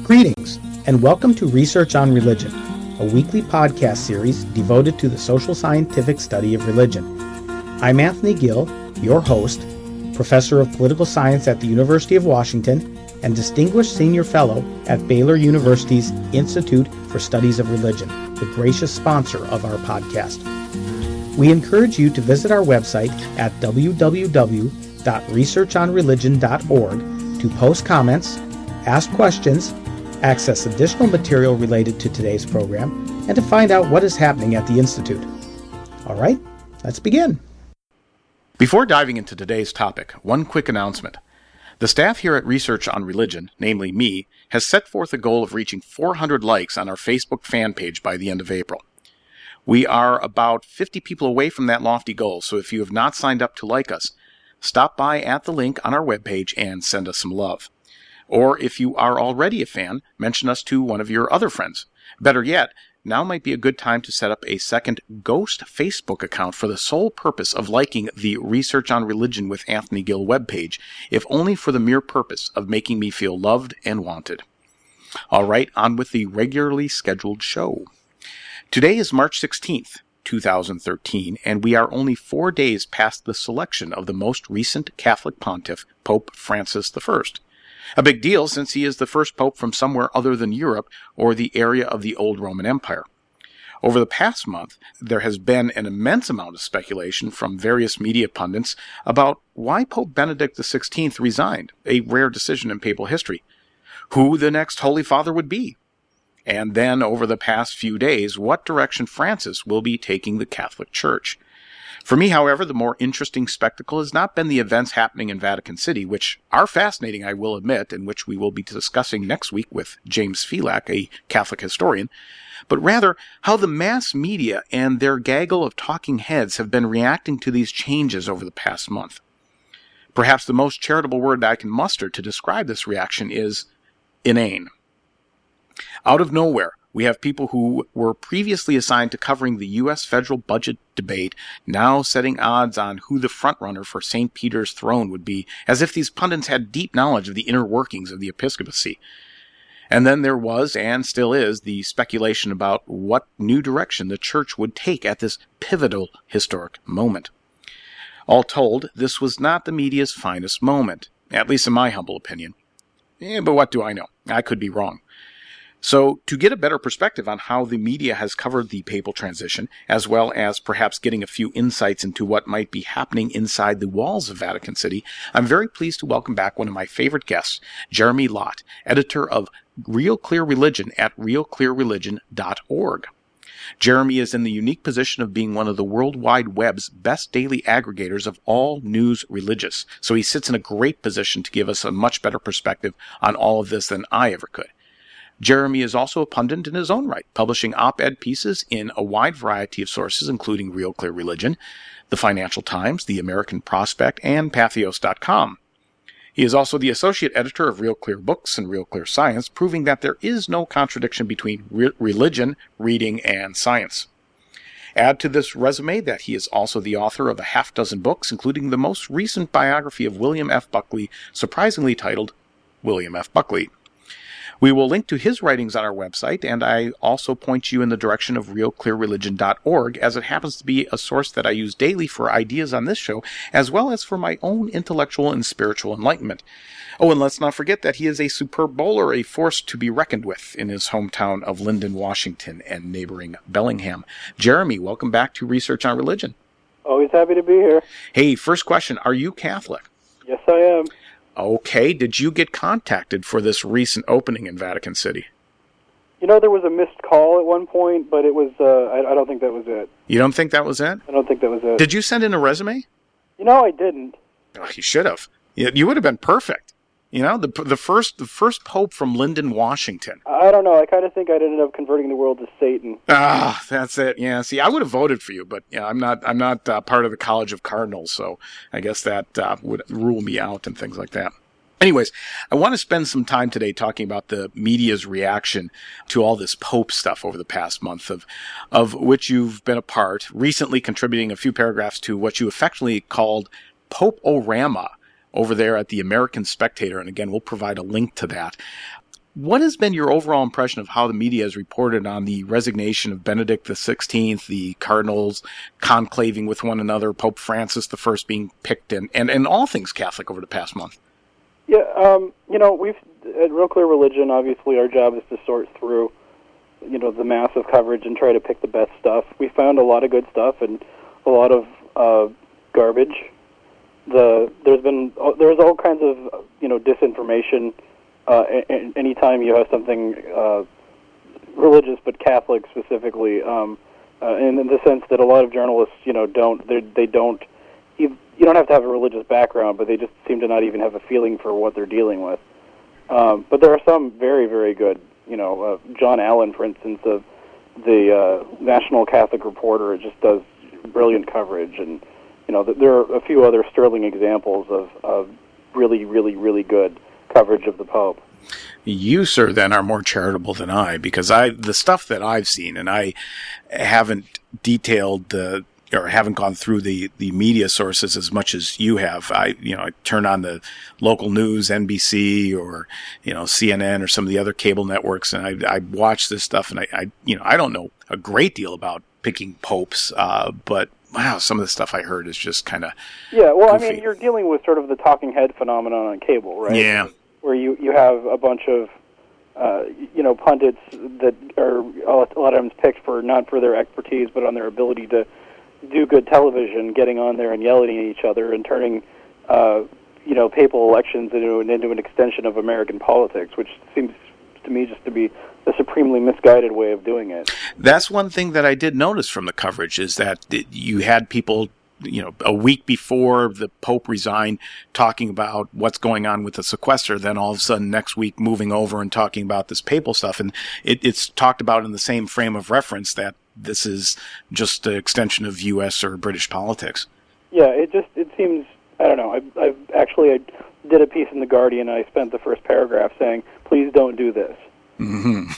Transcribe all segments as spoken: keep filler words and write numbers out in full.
Greetings, and welcome to Research on Religion, a weekly podcast series devoted to the social scientific study of religion. I'm Anthony Gill, your host, Professor of Political Science at the University of Washington, and Distinguished Senior Fellow at Baylor University's Institute for Studies of Religion, the gracious sponsor of our podcast. We encourage you to visit our website at w w w dot research on religion dot org to post comments, ask questions, access additional material related to today's program, and to find out what is happening at the Institute. All right, let's begin. Before diving into today's topic, one quick announcement. The staff here at Research on Religion, namely me, has set forth a goal of reaching four hundred likes on our Facebook fan page by the end of April. We are about fifty people away from that lofty goal, so if you have not signed up to like us, stop by at the link on our webpage and send us some love. Or if you are already a fan, mention us to one of your other friends. Better yet, now might be a good time to set up a second ghost Facebook account for the sole purpose of liking the Research on Religion with Anthony Gill webpage, if only for the mere purpose of making me feel loved and wanted. All right, on with the regularly scheduled show. Today is March sixteenth, two thousand thirteen, and we are only four days past the selection of the most recent Catholic pontiff, Pope Francis the First. A big deal since he is the first pope from somewhere other than Europe or the area of the old Roman Empire. Over the past month, there has been an immense amount of speculation from various media pundits about why Pope Benedict the sixteenth resigned, a rare decision in papal history, who the next Holy Father would be, and then over the past few days, what direction Francis will be taking the Catholic Church. For me, however, the more interesting spectacle has not been the events happening in Vatican City, which are fascinating, I will admit, and which we will be discussing next week with James Phelak, a Catholic historian, but rather how the mass media and their gaggle of talking heads have been reacting to these changes over the past month. Perhaps the most charitable word I can muster to describe this reaction is inane. Out of nowhere, we have people who were previously assigned to covering the U S federal budget debate now setting odds on who the frontrunner for Saint Peter's throne would be, as if these pundits had deep knowledge of the inner workings of the episcopacy. And then there was, and still is, the speculation about what new direction the church would take at this pivotal historic moment. All told, this was not the media's finest moment, at least in my humble opinion. Eh, but what do I know? I could be wrong. So, to get a better perspective on how the media has covered the papal transition, as well as perhaps getting a few insights into what might be happening inside the walls of Vatican City, I'm very pleased to welcome back one of my favorite guests, Jeremy Lott, editor of Real Clear Religion at real clear religion dot org. Jeremy is in the unique position of being one of the World Wide Web's best daily aggregators of all news religious, so he sits in a great position to give us a much better perspective on all of this than I ever could. Jeremy is also a pundit in his own right, publishing op-ed pieces in a wide variety of sources, including Real Clear Religion, the Financial Times, the American Prospect, and Patheos dot com. He is also the associate editor of Real Clear Books and Real Clear Science, proving that there is no contradiction between re- religion, reading, and science. Add to this resume that he is also the author of a half dozen books, including the most recent biography of William F. Buckley, surprisingly titled William F. Buckley. We will link to his writings on our website, and I also point you in the direction of real clear religion dot org, as it happens to be a source that I use daily for ideas on this show, as well as for my own intellectual and spiritual enlightenment. Oh, and let's not forget that he is a superb bowler, a force to be reckoned with in his hometown of Lyndon, Washington, and neighboring Bellingham. Jeremy, welcome back to Research on Religion. Always happy to be here. Hey, first question, are you Catholic? Yes, I am. Okay, did you get contacted for this recent opening in Vatican City? You know, there was a missed call at one point, but it was, uh, I, I don't think that was it. You don't think that was it? I don't think that was it. Did you send in a resume? You know, I didn't. Oh, you should have. You, you would have been perfect. You know, the the first the first pope from Lyndon, Washington. I don't know. I kind of think I'd ended up converting the world to Satan. Ah, that's it. Yeah. See, I would have voted for you, but yeah, I'm not. I'm not uh, part of the College of Cardinals, so I guess that uh, would rule me out and things like that. Anyways, I want to spend some time today talking about the media's reaction to all this Pope stuff over the past month, of of which you've been a part, recently contributing a few paragraphs to what you affectionately called Pope-orama over there at the American Spectator. And again, we'll provide a link to that. what has been your overall impression of how the media has reported on the resignation of Benedict the sixteenth, the cardinals conclaving with one another, Pope Francis the First being picked, and, and, and all things Catholic over the past month? Yeah, um, you know, we've at Real Clear Religion, obviously our job is to sort through, you know, the massive coverage and try to pick the best stuff. We found a lot of good stuff and a lot of uh, garbage. The there's been there's all kinds of you know disinformation. Uh, a- anytime you have something uh, religious, but Catholic specifically, um, uh, and in the sense that a lot of journalists, you know, don't they they don't you, you don't have to have a religious background, but they just seem to not even have a feeling for what they're dealing with. Um, but there are some very very good, you know, uh, John Allen, for instance, of the uh, National Catholic Reporter, it just does brilliant coverage, and you know, there are a few other sterling examples of, of really, really, really good coverage of the Pope. You, sir, then are more charitable than I, because I the stuff that I've seen, and I haven't detailed the or haven't gone through the, the media sources as much as you have. I, you know, I turn on the local news, N B C or, you know, C N N or some of the other cable networks, and I, I watch this stuff, and I, I, you know, I don't know a great deal about picking popes, uh, but wow, some of the stuff I heard is just kind of yeah. Well, goofy. I mean, you're dealing with sort of the talking head phenomenon on cable, right? Yeah, where you, you have a bunch of uh, you know pundits that are a lot of times picked for not for their expertise, but on their ability to do good television, getting on there and yelling at each other and turning uh, you know papal elections into an, into an extension of American politics, which seems to me just to be a supremely misguided way of doing it. That's one thing that I did notice from the coverage is that you had people, you know, a week before the Pope resigned talking about what's going on with the sequester, then all of a sudden next week moving over and talking about this papal stuff. And it, it's talked about in the same frame of reference that this is just an extension of U S or British politics. Yeah, it just, it seems, I don't know, I, I actually I did a piece in The Guardian, and I spent the first paragraph saying, please don't do this. Mm-hmm.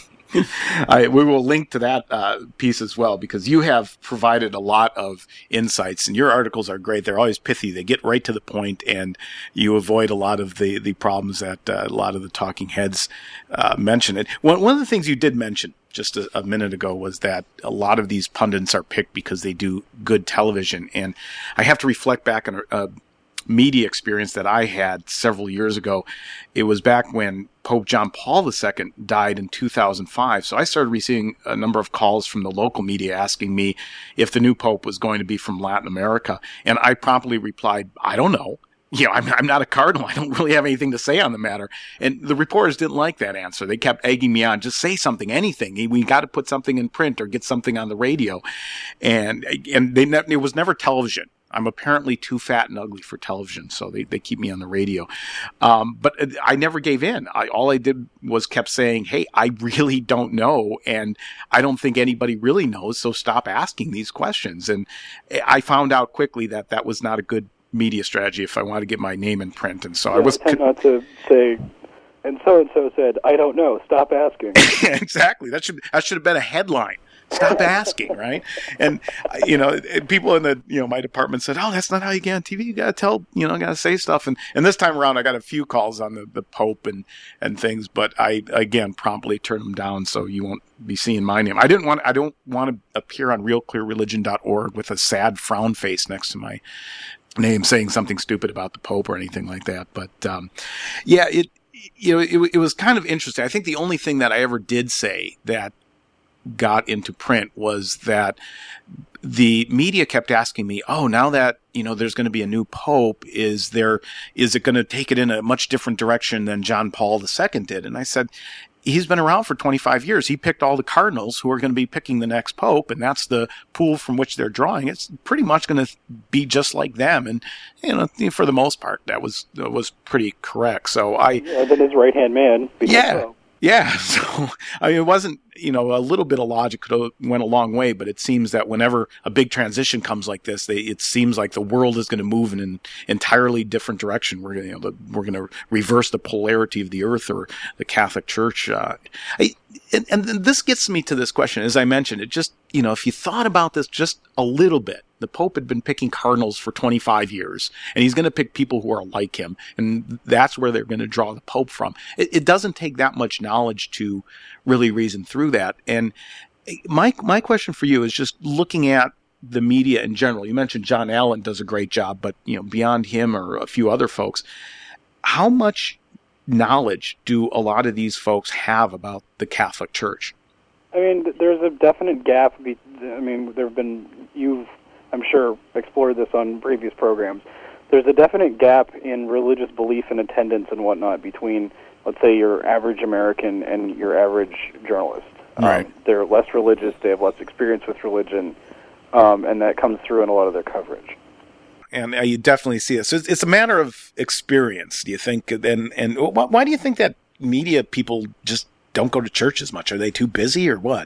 I, we will link to that uh, piece as well, because you have provided a lot of insights, and your articles are great. They're always pithy. They get right to the point, and you avoid a lot of the, the problems that uh, a lot of the talking heads uh, mention. It. One, one of the things you did mention just a, a minute ago was that a lot of these pundits are picked because they do good television, and I have to reflect back on a, a media experience that I had several years ago. It was back when Pope John Paul the Second died in two thousand five. So I started receiving a number of calls from the local media asking me if the new Pope was going to be from Latin America. And I promptly replied, I don't know. You know, I'm, I'm not a cardinal. I don't really have anything to say on the matter. And the reporters didn't like that answer. They kept egging me on. Just say something, anything. We got to put something in print or get something on the radio. And, and they ne- it was never television. I'm apparently too fat and ugly for television, so they, they keep me on the radio. Um, but I never gave in. I, all I did was kept saying, hey, I really don't know, and I don't think anybody really knows, so stop asking these questions. And I found out quickly that that was not a good media strategy if I wanted to get my name in print. And so yeah, I was... I tend not to say, and so-and-so said, I don't know, stop asking. Exactly. That should that should have been a headline. Stop asking, right? And, you know, people in the, you know, my department said, oh, that's not how you get on T V. You got to tell, you know, got to say stuff. And, and this time around, I got a few calls on the, the Pope and, and things, but I, again, promptly turned them down so you won't be seeing my name. I didn't want, I don't want to appear on real clear religion dot org with a sad frown face next to my name saying something stupid about the Pope or anything like that. But, um, yeah, it, you know, it, it was kind of interesting. I think the only thing that I ever did say that got into print was that the media kept asking me, oh, now that, you know, there's going to be a new Pope, is there, is it going to take it in a much different direction than John Paul the Second did? And I said, he's been around for twenty-five years. He picked all the cardinals who are going to be picking the next Pope, and that's the pool from which they're drawing. It's pretty much going to be just like them. And, you know, for the most part, that was, that was pretty correct. So I, yeah, then his right-hand man. Yeah. So. Yeah. So, I mean, it wasn't, you know, a little bit of logic could have went a long way, but it seems that whenever a big transition comes like this, they, it seems like the world is going to move in an entirely different direction. We're going you know, we're going to reverse the polarity of the earth or the Catholic Church. Uh, I, and, and this gets me to this question. As I mentioned, it just, you know, if you thought about this just a little bit, the Pope had been picking cardinals for twenty-five years, and he's going to pick people who are like him, and that's where they're going to draw the Pope from. It, it doesn't take that much knowledge to really reason through that. And my my question for you is just looking at the media in general. You mentioned John Allen does a great job, but you know, beyond him or a few other folks, how much knowledge do a lot of these folks have about the Catholic Church? I mean, there's a definite gap. Be- I mean, there have been you've. I'm sure, explored this on previous programs. There's a definite gap in religious belief and attendance and whatnot between, let's say, your average American and your average journalist. Right. Um, they're less religious, they have less experience with religion, um, and that comes through in a lot of their coverage. And uh, you definitely see it. So it's, it's a matter of experience, do you think? And, and why, why do you think that media people just don't go to church as much? Are they too busy or what?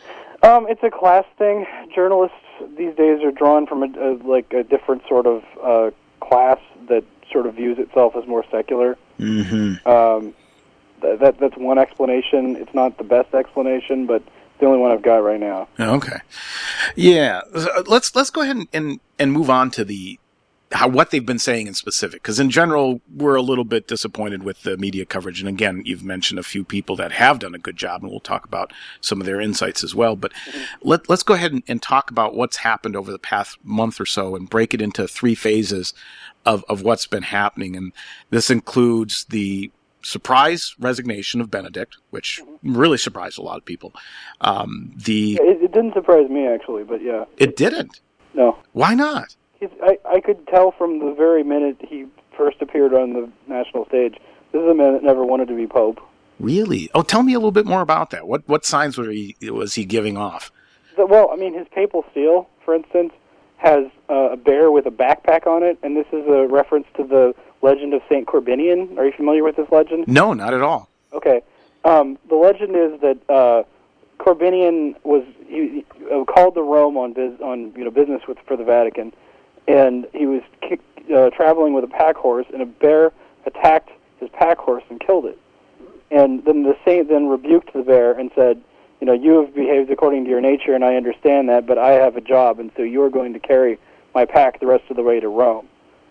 Um, it's a class thing. Journalists these days are drawn from a, a, like a different sort of uh, class that sort of views itself as more secular. Mm-hmm. Um, th- that that's one explanation. It's not the best explanation, but it's the only one I've got right now. Okay, yeah. Let's let's go ahead and and, and move on to the how what they've been saying in specific, because in general we're a little bit disappointed with the media coverage. And again, you've mentioned a few people that have done a good job, and we'll talk about some of their insights as well. But mm-hmm. let, let's go ahead and, and talk about what's happened over the past month or so and break it into three phases of, of what's been happening. And this includes the surprise resignation of Benedict, which mm-hmm. really surprised a lot of people. Um, the it, it didn't surprise me, actually, but yeah. It didn't? No. Why not? He's, I, I could tell from the very minute he first appeared on the national stage, this is a man that never wanted to be Pope. Really? Oh, tell me a little bit more about that. What what signs was he, was he giving off? So, well, I mean, his papal seal, for instance, has uh, a bear with a backpack on it, and this is a reference to the legend of Saint Corbinian. Are you familiar with this legend? No, not at all. Okay. Um, the legend is that uh, Corbinian was he, he, uh, called to Rome on biz, on you know business with for the Vatican. And he was uh, traveling with a pack horse, and a bear attacked his pack horse and killed it. And then the saint then rebuked the bear and said, you know, you have behaved according to your nature, and I understand that, but I have a job, and so you're going to carry my pack the rest of the way to Rome.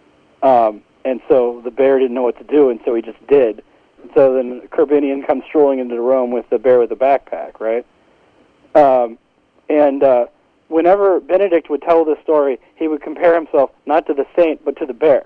Um, and so the bear didn't know what to do, and so he just did. And so then Corbinian comes strolling into Rome with the bear with the backpack, right? Um, and... Uh, Whenever Benedict would tell this story, he would compare himself not to the saint, but to the bear.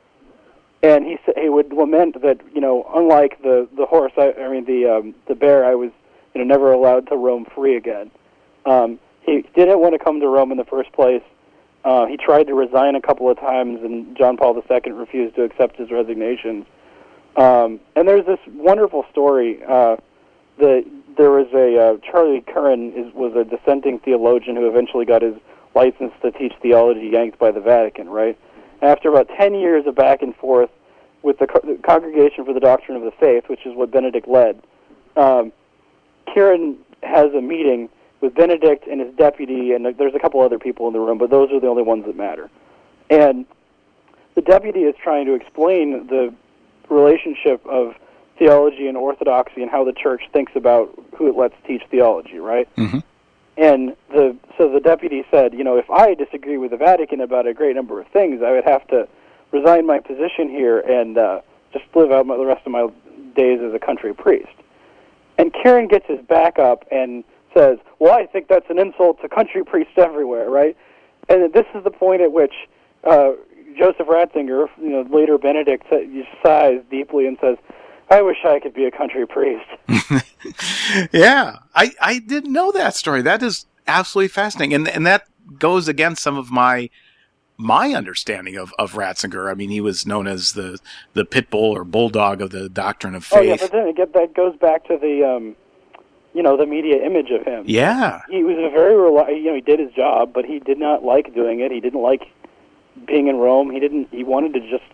And he he would lament that, you know, unlike the, the horse, I, I mean, the um, the bear, I was, you know, never allowed to roam free again. Um, he didn't want to come to Rome in the first place. Uh, he tried to resign a couple of times, and John Paul the Second refused to accept his resignations. Um, and there's this wonderful story. Uh, the There was a uh, Charlie Curran is, was a dissenting theologian who eventually got his license to teach theology yanked by the Vatican, right? After about ten years of back and forth with the, Co- the Congregation for the Doctrine of the Faith, which is what Benedict led, um, Curran has a meeting with Benedict and his deputy, and there's a couple other people in the room, but those are the only ones that matter. And the deputy is trying to explain the relationship of theology and orthodoxy and how the church thinks about who it lets teach theology, right? Mm-hmm. And the so the deputy said, you know, if I disagree with the Vatican about a great number of things, I would have to resign my position here and uh, just live out my, the rest of my days as a country priest. And Kieran gets his back up and says, well, I think that's an insult to country priests everywhere, right? And this is the point at which uh, Joseph Ratzinger, you know, later Benedict, sighs deeply and says, I wish I could be a country priest. Yeah, I, I didn't know that story. That is absolutely fascinating. And and that goes against some of my my understanding of, of Ratzinger. I mean, he was known as the, the pit bull or bulldog of the doctrine of faith. Oh, yeah, but then again, that goes back to the, um, you know, the media image of him. Yeah. He was a very, reli- you know, he did his job, but he did not like doing it. He didn't like being in Rome. He didn't, he wanted to just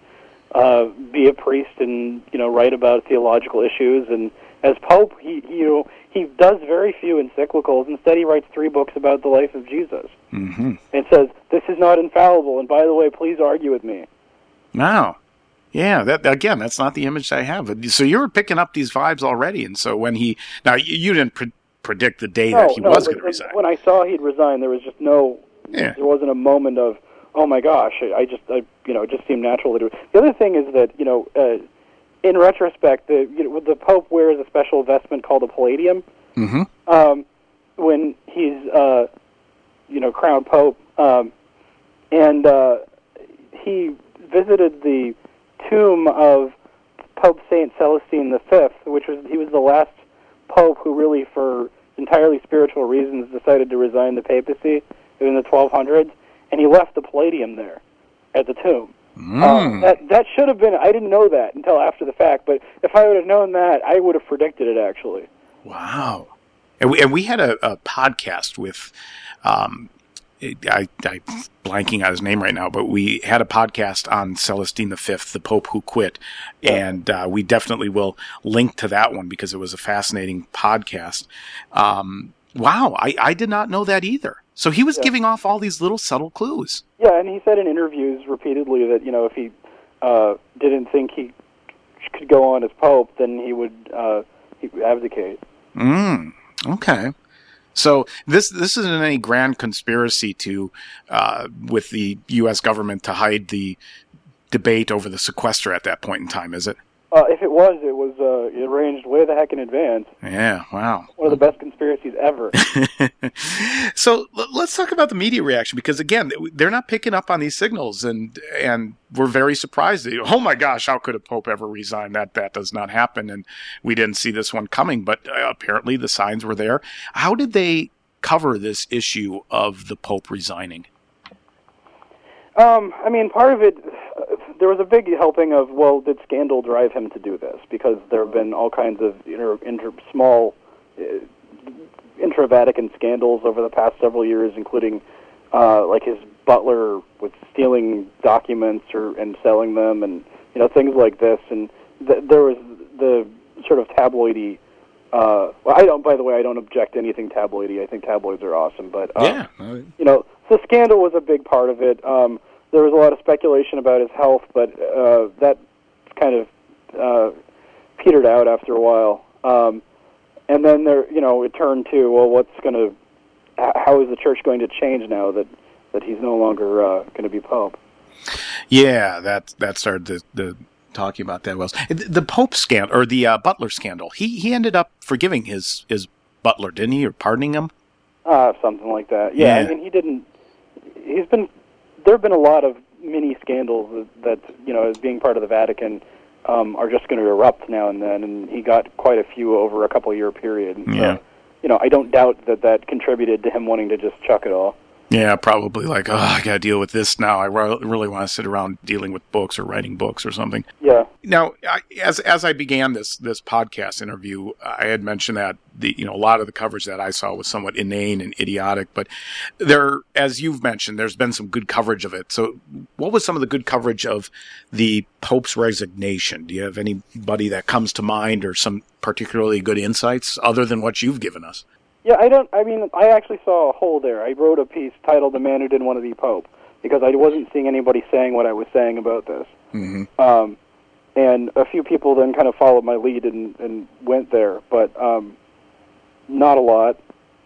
uh, be a priest and, you know, write about theological issues. And as Pope, he, he, you know, he does very few encyclicals. Instead, he writes three books about the life of Jesus. Mm-hmm. And says, this is not infallible, and by the way, please argue with me. Wow. Yeah, that again, that's not the image I have. So you were picking up these vibes already, and so when he... Now, you, you didn't pre- predict the day no, that he no, was going to resign. When I saw he'd resign, there was just no... Yeah. There wasn't a moment of, oh my gosh, I, I just, I, you know, it just seemed natural to do it. The other thing is that, you know, uh, in retrospect, the, you know, the Pope wears a special vestment called a palladium. Mm-hmm. Um, when he's, uh, you know, crowned Pope. Um, and uh, he visited the tomb of Pope Saint Celestine the Fifth, which was, he was the last Pope who really, for entirely spiritual reasons, decided to resign the papacy in the twelve hundreds, and he left the palladium there at the tomb. Mm. Um, that that should have been, I didn't know that until after the fact, but if I would have known that, I would have predicted it, actually. Wow. And we, and we had a, a podcast with, um, I, I'm blanking on his name right now, but we had a podcast on Celestine the Fifth, the Pope who quit, yeah. and uh, we definitely will link to that one because it was a fascinating podcast. Um, wow, I, I did not know that either. So he was yeah. giving off all these little subtle clues. Yeah, and he said in interviews repeatedly that, you know, if he uh, didn't think he could go on as Pope, then he would uh, he would abdicate. Mm, okay. So this this isn't any grand conspiracy to uh, with the U S government to hide the debate over the sequester at that point in time, is it? Uh, if it was, it was uh, arranged way the heck in advance. Yeah, wow. One of the best conspiracies ever. So l- let's talk about the media reaction, because again, they're not picking up on these signals, and and we're very surprised. Oh my gosh, how could a pope ever resign? That that does not happen, and we didn't see this one coming, but uh, apparently the signs were there. How did they cover this issue of the pope resigning? Um, I mean, part of it, uh, there was a big helping of, well, did scandal drive him to do this? Because there have been all kinds of inter, inter, small uh, intra-Vatican scandals over the past several years, including uh, like his butler with stealing documents or and selling them, and you know things like this. And th- there was the sort of tabloidy. Uh, well, I don't. By the way, I don't object to anything tabloidy. I think tabloids are awesome, but uh, yeah, you know, the scandal was a big part of it. Um, There was a lot of speculation about his health, but uh, that kind of uh, petered out after a while. Um, and then there, you know, it turned to, well, what's going to, how is the church going to change now that, that he's no longer uh, going to be pope? Yeah, that that started the, the talking about that was the Pope scandal or the uh, Butler scandal. He he ended up forgiving his his butler, didn't he, or pardoning him? Uh, something like that. Yeah, yeah. I mean, he didn't. He's been. There have been a lot of mini scandals that, that you know, as being part of the Vatican, um, are just going to erupt now and then, and he got quite a few over a couple-year period. And yeah. So, you know, I don't doubt that that contributed to him wanting to just chuck it all. Yeah, probably like, oh, I got to deal with this now. I re- really want to sit around dealing with books or writing books or something. Yeah. Now, I, as as I began this this podcast interview, I had mentioned that the you know a lot of the coverage that I saw was somewhat inane and idiotic, but there, as you've mentioned, there's been some good coverage of it. So, what was some of the good coverage of the Pope's resignation? Do you have anybody that comes to mind, or some particularly good insights other than what you've given us? Yeah, I don't, I mean, I actually saw a hole there. I wrote a piece titled The Man Who Didn't Want to Be Pope, because I wasn't seeing anybody saying what I was saying about this. Mm-hmm. Um, and a few people then kind of followed my lead and, and went there, but um, not a lot.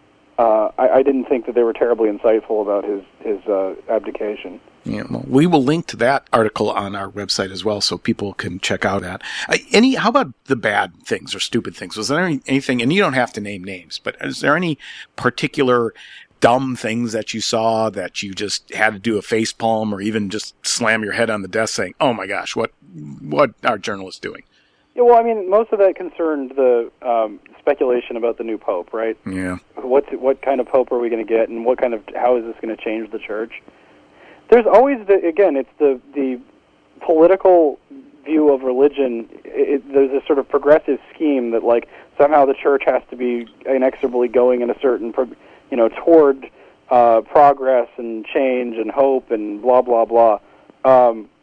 Uh, I, I didn't think that they were terribly insightful about his, his uh, abdication. Yeah, well, we will link to that article on our website as well, so people can check out that. Uh, any, how about the bad things or stupid things? Was there any, anything, and you don't have to name names, but is there any particular dumb things that you saw that you just had to do a face palm or even just slam your head on the desk saying, "Oh my gosh, what, what are journalists doing?" Yeah, well, I mean, most of that concerned the um, speculation about the new pope, right? Yeah. What's what kind of pope are we going to get, and what kind of how is this going to change the church? There's always the again, it's the the political view of religion. It, there's a sort of progressive scheme that like somehow the church has to be inexorably going in a certain, you know, toward uh, progress and change and hope and blah blah blah. Um,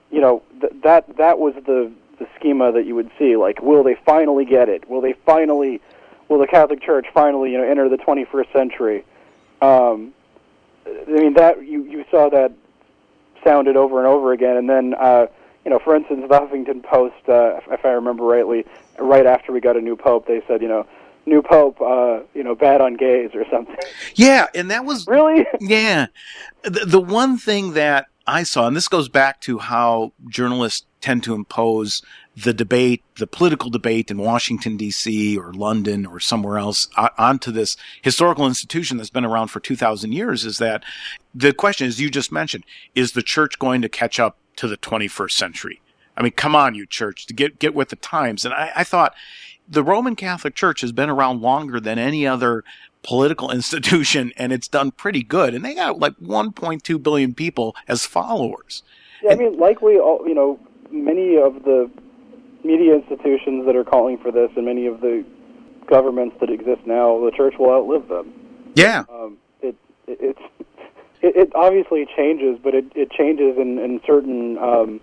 you know, th- that that was the the schema that you would see. Like, will they finally get it? Will they finally, will the Catholic Church finally, you know, enter the twenty-first century? Um, I mean, that you, you saw that sounded over and over again. And then, uh, you know, for instance, the Huffington Post, uh, if I remember rightly, right after we got a new pope, they said, you know, new pope, uh, you know, bad on gays or something. Yeah, and that was... Really? Yeah. The, the one thing that I saw, and this goes back to how journalists tend to impose the debate, the political debate in Washington, D C or London or somewhere else onto this historical institution that's been around for two thousand years, is that the question, as you just mentioned, is the church going to catch up to the twenty-first century? I mean, come on, you church, to get, get with the times. And I, I thought the Roman Catholic Church has been around longer than any other political institution, and it's done pretty good. And they got like one point two billion people as followers. Yeah, and, I mean, likely, all, you know, many of the media institutions that are calling for this and many of the governments that exist now, the church will outlive them. Yeah. Um, it, it, it's, it, it obviously changes, but it, it changes in, in certain um,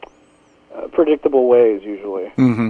uh, predictable ways, usually. Mm-hmm.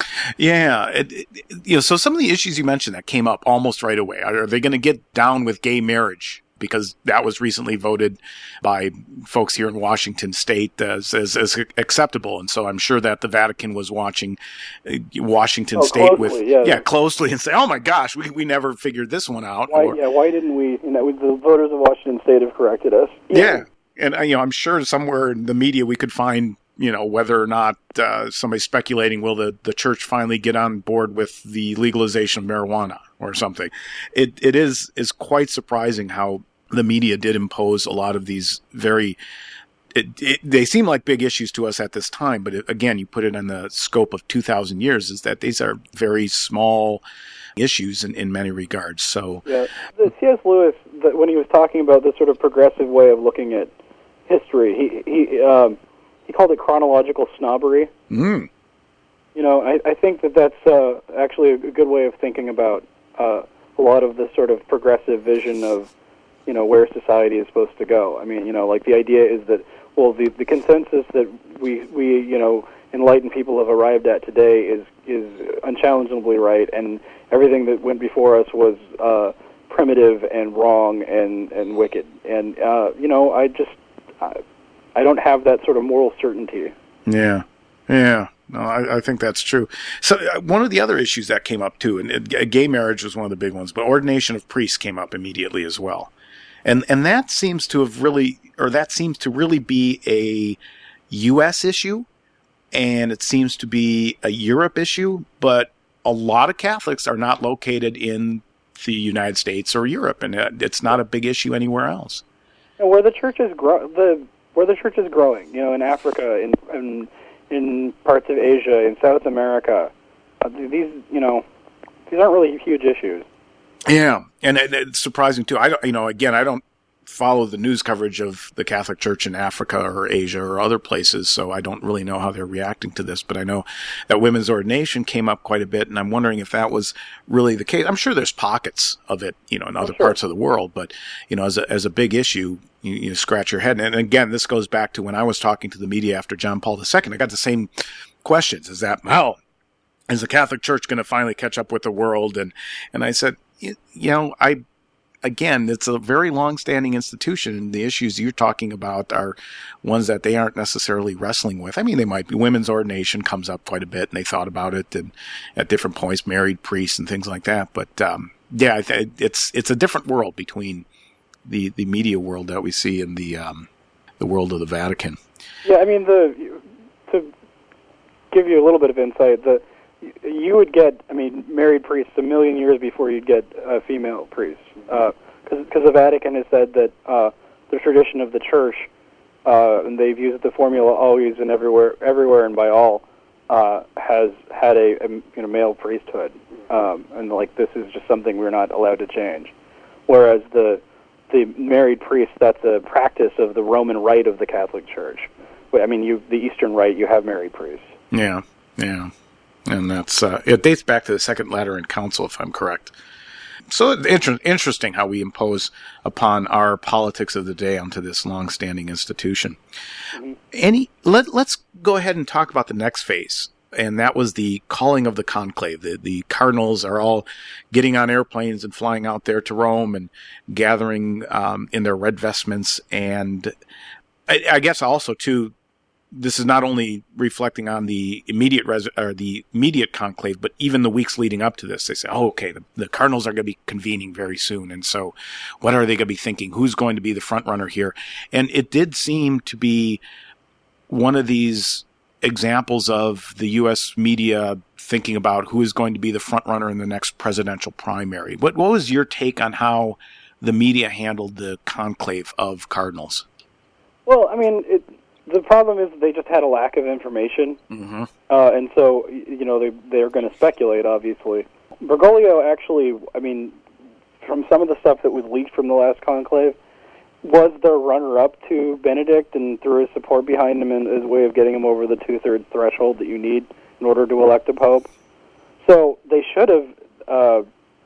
Yeah. It, it, you know, so some of the issues you mentioned that came up almost right away. Are they going to get down with gay marriage? Because that was recently voted by folks here in Washington State as, as, as acceptable. And so I'm sure that the Vatican was watching uh, Washington oh, State closely, with, yeah. yeah, closely and say, oh my gosh, we, we never figured this one out. Why, or, yeah, why didn't we, you know, the voters of Washington State have corrected us. Yeah. yeah. And, you know, I'm sure somewhere in the media we could find, you know, whether or not uh, somebody's speculating, will the, the church finally get on board with the legalization of marijuana or something? It It is, is quite surprising how the media did impose a lot of these very, it, it, they seem like big issues to us at this time, but it, again, you put it in the scope of two thousand years, is that these are very small issues in, in many regards. So, yeah, the C S Lewis, the, when he was talking about this sort of progressive way of looking at history, he he um, he called it chronological snobbery. Mm. You know, I, I think that that's uh, actually a good way of thinking about uh, a lot of this sort of progressive vision of, you know, where society is supposed to go. I mean, you know, like the idea is that, well, the, the consensus that we, we, you know, enlightened people have arrived at today is is unchallengeably right, and everything that went before us was uh, primitive and wrong and, and wicked. And, uh, you know, I just, I, I don't have that sort of moral certainty. Yeah, yeah. No, I, I think that's true. So uh, one of the other issues that came up, too, and it, gay marriage was one of the big ones, but ordination of priests came up immediately as well. And and that seems to have really, or that seems to really be a U S issue, and it seems to be a Europe issue, but a lot of Catholics are not located in the United States or Europe, and it's not a big issue anywhere else. And where the church is grow, the where the church is growing, you know, in Africa, in in, in parts of Asia, in South America, uh, these, you know, these aren't really huge issues. Yeah, and it's surprising too. I don't, you know, again, I don't follow the news coverage of the Catholic Church in Africa or Asia or other places, so I don't really know how they're reacting to this. But I know that women's ordination came up quite a bit, and I'm wondering if that was really the case. I'm sure there's pockets of it, you know, in other oh, sure. parts of the world, but you know, as a as a big issue, you, you scratch your head. And again, this goes back to when I was talking to the media after John Paul the Second. I got the same questions: is that, well, is the Catholic Church going to finally catch up with the world? And and I said, you know, I, again, it's a very long-standing institution, and the issues you're talking about are ones that they aren't necessarily wrestling with. I mean, they might be, women's ordination comes up quite a bit, and they thought about it and at different points, married priests and things like that. But, um, yeah, it's, it's a different world between the, the media world that we see and the, um, the world of the Vatican. Yeah, I mean, the, to give you a little bit of insight, the, you would get, I mean, married priests a million years before you'd get uh, female priests. Because uh, the Vatican has said that uh, the tradition of the Church, uh, and they've used the formula always and everywhere, everywhere and by all, uh, has had a, a you know male priesthood, um, and like this is just something we're not allowed to change. Whereas the the married priest, that's a practice of the Roman Rite of the Catholic Church. I mean, you the Eastern Rite, you have married priests. Yeah, yeah. And that's, uh, it dates back to the Second Lateran Council, if I'm correct. So inter- interesting how we impose upon our politics of the day onto this long-standing institution. Mm-hmm. Any let let's go ahead and talk about the next phase, and that was the calling of the conclave. The the cardinals are all getting on airplanes and flying out there to Rome and gathering um, in their red vestments, and I, I guess also too. This is not only reflecting on the immediate res- or the immediate conclave, but even the weeks leading up to this. They say, oh, okay, the, the cardinals are going to be convening very soon. And so what are they going to be thinking? Who's going to be the front runner here? And it did seem to be one of these examples of the U S media thinking about who is going to be the front runner in the next presidential primary. What, what was your take on how the media handled the conclave of cardinals? Well, I mean, it, the problem is they just had a lack of information, mm-hmm. uh, and so you know they they're going to speculate. Obviously, Bergoglio actually, I mean, from some of the stuff that was leaked from the last conclave, was the runner-up to Benedict and threw his support behind him in his way of getting him over the two-thirds threshold that you need in order to elect a pope. So they should have, uh,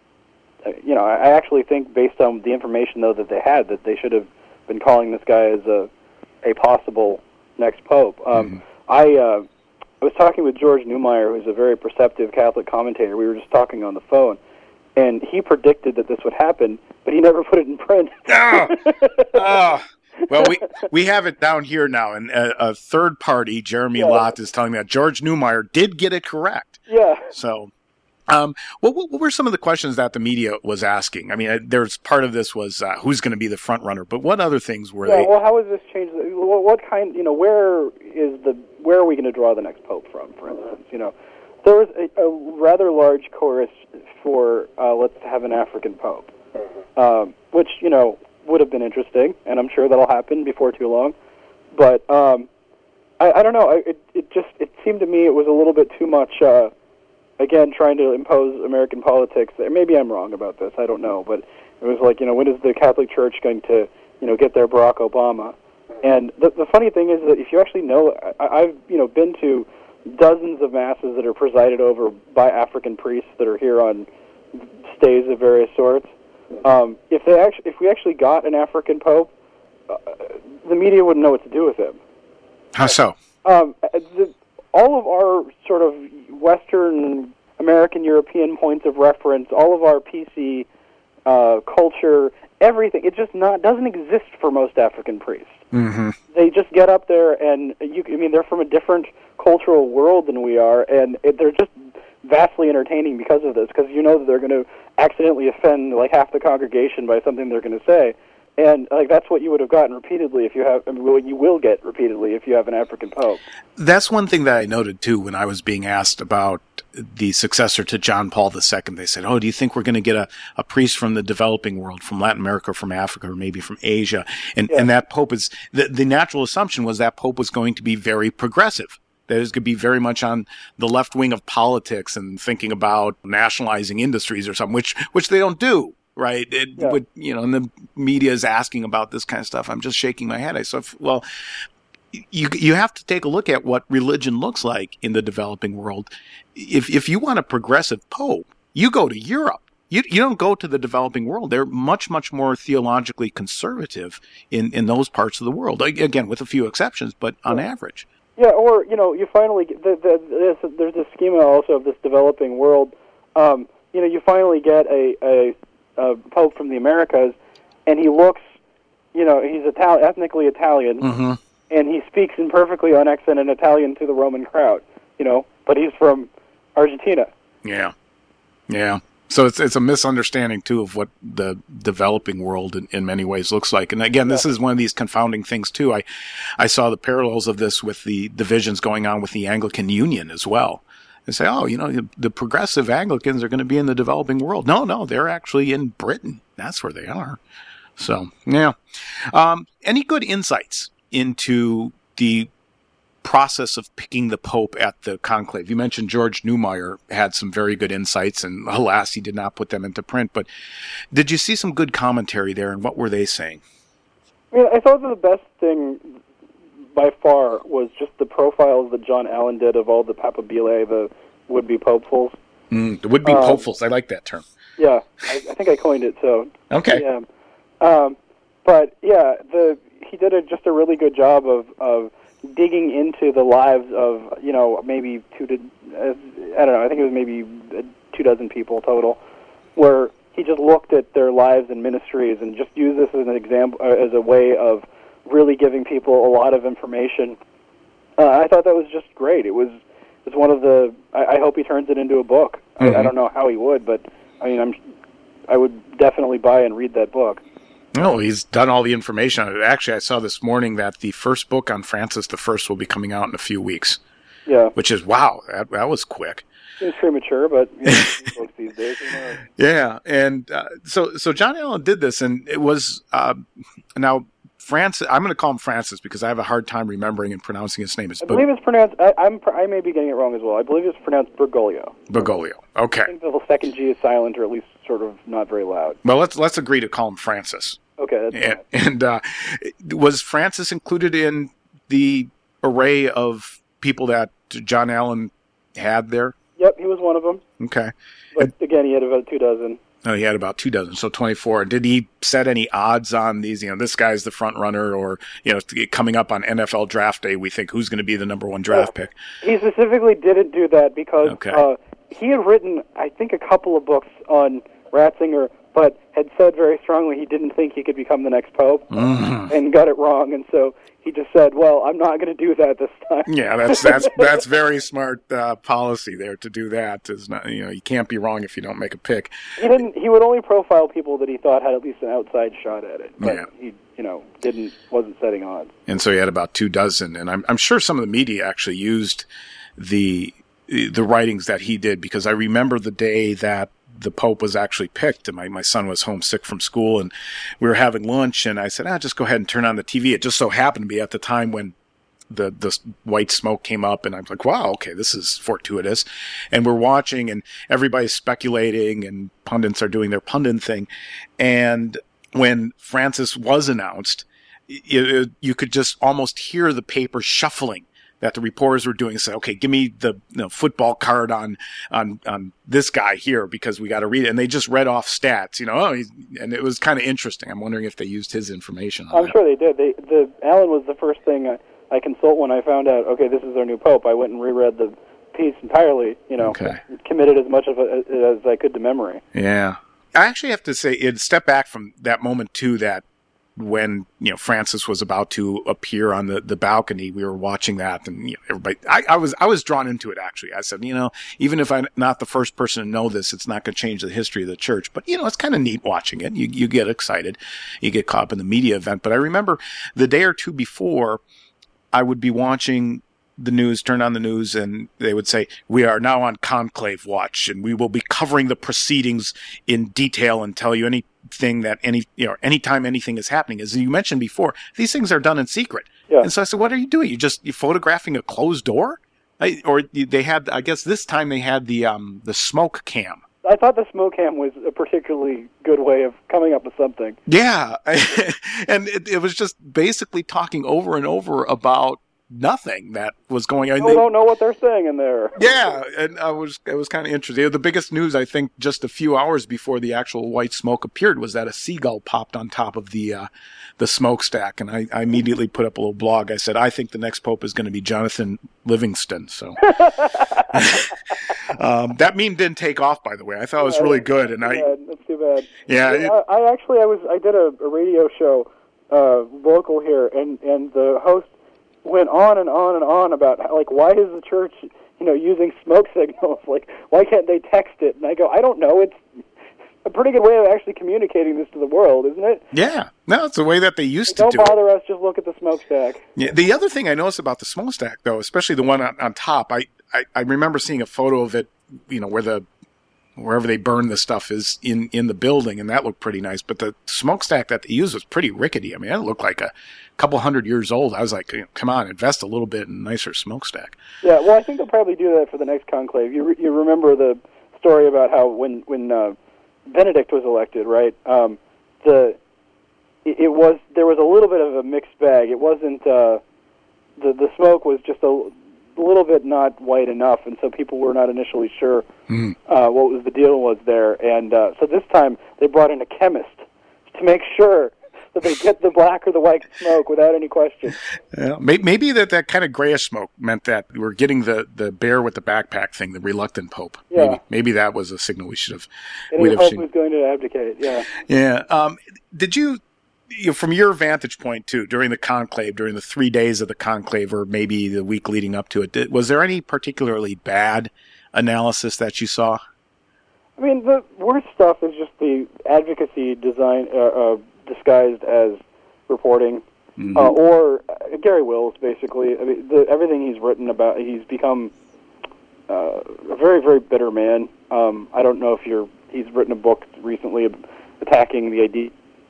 you know, I actually think based on the information though that they had, that they should have been calling this guy as a a possible next pope. Um, mm-hmm. I uh, I was talking with George Neumeier, who's a very perceptive Catholic commentator. We were just talking on the phone, and he predicted that this would happen, but he never put it in print. oh. oh. Well, we we have it down here now, and a, a third party, Jeremy yeah. Lott, is telling me that George Neumeier did get it correct. Yeah. So, um, what, what were some of the questions that the media was asking? I mean, there's part of this was uh, who's going to be the front runner, but what other things were yeah, they? Well, how has this changed? What, what kind? You know, where is the where are we going to draw the next pope from? For instance, you know, there was a, a rather large chorus for uh, let's have an African pope, um, which you know would have been interesting, and I'm sure that'll happen before too long. But um, I, I don't know. I, it it just it seemed to me it was a little bit too much. Uh, Again, trying to impose American politics. Maybe I'm wrong about this. I don't know. But it was like, you know, when is the Catholic Church going to, you know, get their Barack Obama? And the, the funny thing is that if you actually know, I, I've, you know, been to dozens of masses that are presided over by African priests that are here on stays of various sorts. Um, if they actually, if we actually got an African pope, uh, the media wouldn't know what to do with him. How so? Um, the, all of our sort of Western American European points of reference, all of our P C uh, culture, everything, it just not doesn't exist for most African priests. Mm-hmm. They just get up there and, you, I mean, they're from a different cultural world than we are, and it, they're just vastly entertaining because of this, because you know that they're going to accidentally offend like half the congregation by something they're going to say. And like that's what you would have gotten repeatedly if you have, I mean, what you will get repeatedly if you have an African pope. That's one thing that I noted too when I was being asked about the successor to John Paul the Second. They said, "Oh, do you think we're going to get a, a priest from the developing world, from Latin America, or from Africa, or maybe from Asia?" And yeah. and that pope is the the natural assumption was that pope was going to be very progressive. That is going to be very much on the left wing of politics and thinking about nationalizing industries or something, which which they don't do. Right. It yeah. would, you know, and the media is asking about this kind of stuff. I'm just shaking my head. I said, well, you you have to take a look at what religion looks like in the developing world. If if you want a progressive pope, you go to Europe. You you don't go to the developing world. They're much, much more theologically conservative in, in those parts of the world. Again, with a few exceptions, but on yeah. average. Yeah, or, you know, you finally get, the, the, there's, there's this schema also of this developing world. Um, you know, you finally get a, a Uh, pope from the Americas, and he looks, you know, he's Itali- ethnically Italian, mm-hmm. and he speaks in perfectly on accent in Italian to the Roman crowd, you know, but he's from Argentina. Yeah, yeah. So it's it's a misunderstanding too of what the developing world in, in many ways looks like. And again, this yeah. is one of these confounding things too. I I saw the parallels of this with the divisions going on with the Anglican Union as well. And say, oh, you know, the progressive Anglicans are going to be in the developing world. No, no, they're actually in Britain. That's where they are. So, yeah. Um, any good insights into the process of picking the Pope at the conclave? You mentioned George Neumeier had some very good insights, and alas, he did not put them into print. But did you see some good commentary there, and what were they saying? I mean, I thought that the best thing by far was just the profiles that John Allen did of all the papabile, the would-be popefuls. Mm, the would-be um, popefuls, I like that term. Yeah, I, I think I coined it. So Okay. Yeah. Um, but yeah, the he did a, just a really good job of, of digging into the lives of, you know, maybe two to uh, I don't know. I think it was maybe two dozen people total, where he just looked at their lives and ministries and just used this as an example, uh, as a way of really giving people a lot of information. Uh, I thought that was just great. It was it was one of the. I, I hope he turns it into a book. Mm-hmm. I, I don't know how he would, but I mean, I'm. I would definitely buy and read that book. No, he's done all the information on it. Actually, I saw this morning that the first book on Francis the First will be coming out in a few weeks. Yeah. Which is, wow, that, that was quick. Seems premature, but you know, folks these days, you know. Yeah, and uh, so so John Allen did this, and it was, uh, now, Francis, I'm going to call him Francis because I have a hard time remembering and pronouncing his name. It's I believe it's pronounced, I, I'm, I may be getting it wrong as well. I believe it's pronounced Bergoglio. Bergoglio, okay. I think the second G is silent, or at least sort of not very loud. Well, let's let's agree to call him Francis. Okay, that's And, fine. and uh, was Francis included in the array of people that John Allen had there? Yep, he was one of them. Okay. But again, he had about two dozen. Oh, he had about two dozen, so twenty-four. Did he set any odds on these? You know, this guy's the front runner, or, you know, coming up on N F L draft day, we think who's going to be the number one draft Yeah. pick? He specifically didn't do that because Okay. uh, he had written, I think, a couple of books on Ratzinger, but had said very strongly he didn't think he could become the next pope, Mm. and got it wrong, and so he just said, well, I'm not going to do that this time. Yeah, that's that's that's very smart uh, policy there to do that. Is not, you know, you can't be wrong if you don't make a pick. He didn't. He would only profile people that he thought had at least an outside shot at it, but Yeah. he, you know, didn't wasn't setting odds. And so he had about two dozen, and I'm I'm sure some of the media actually used the the writings that he did, because I remember the day that the Pope was actually picked, and my, my son was homesick from school, and we were having lunch, and I said, ah, just go ahead and turn on the T V. It just so happened to be at the time when the, the white smoke came up, and I was like, wow, okay, this is fortuitous. And we're watching, and everybody's speculating, and pundits are doing their pundit thing. And when Francis was announced, it, it, you could just almost hear the paper shuffling that the reporters were doing. Say, okay, give me the you know, football card on, on, on this guy here, because we got to read it. And they just read off stats, you know, oh, he's, and it was kind of interesting. I'm wondering if they used his information on I'm that. sure they did. They, the Allen was the first thing I, I consult when I found out, okay, this is our new pope. I went and reread the piece entirely, you know, Okay. committed as much of it as I could to memory. Yeah. I actually have to say, it step back from that moment too, that when, you know, Francis was about to appear on the, the balcony, we were watching that, and, you know, everybody, I, I was, I was drawn into it, actually. I said, you know, even if I'm not the first person to know this, it's not going to change the history of the church, but, you know, it's kind of neat watching it. You, you get excited. You get caught up in the media event. But I remember the day or two before, I would be watching the news, turn on the news, and they would say, we are now on conclave watch, and we will be covering the proceedings in detail and tell you anything that any, you know, anytime anything is happening. As you mentioned before, these things are done in secret. Yeah. And so I said, what are you doing? You just, you photographing a closed door? I, or they had, I guess this time they had the, um, the smoke cam. I thought the smoke cam was a particularly good way of coming up with something. Yeah. And it, it was just basically talking over and over about nothing that was going on. I don't know what they're saying in there. Yeah, and I was it was kind of interesting. The biggest news, I think, just a few hours before the actual white smoke appeared, was that a seagull popped on top of the uh, the smokestack, and I, I immediately put up a little blog. I said, I think the next pope is going to be Jonathan Livingston. So um, that meme didn't take off, by the way. I thought it was really good, and I bad. That's too bad. yeah, it, I, I actually I was I did a, a radio show uh, local here, and and the host went on and on and on about how, like, why is the church, you know, using smoke signals? Like, why can't they text it? And I go, I don't know. It's a pretty good way of actually communicating this to the world, isn't it? yeah. No, it's the way that they used Don't to do it. bother us. Just look at the smokestack. Yeah, the other thing I noticed about the smokestack, though, especially the one on, on top, I, I, I remember seeing a photo of it, you know, where the wherever they burn the stuff is in, in the building, and that looked pretty nice. But the smokestack that they used was pretty rickety. I mean, it looked like a couple hundred years old. I was like, come on, invest a little bit in a nicer smokestack. Yeah, well, I think they'll probably do that for the next conclave. You re- you remember the story about how when when uh, Benedict was elected, right? Um, the it, it was there was a little bit of a mixed bag. It wasn't uh, the the smoke was just a a little bit not white enough, and so people were not initially sure mm. uh, what was the deal was there. And uh, so this time they brought in a chemist to make sure that they get the black or the white smoke without any question. Yeah, maybe that, that kind of grayish smoke meant that we're getting the, the bear with the backpack thing, the reluctant pope. Yeah. Maybe, maybe that was a signal we should have. Any have pope seen. was going to abdicate, yeah. Yeah. Um, did you, you know, from your vantage point, too, during the conclave, during the three days of the conclave or maybe the week leading up to it, did, was there any particularly bad analysis that you saw? I mean, the worst stuff is just the advocacy design uh, uh, disguised as reporting, mm-hmm. uh, or uh, Gary Wills, basically. I mean, the, everything he's written about, he's become uh, a very, very bitter man. Um, I don't know if you're. He's written a book recently attacking the idea,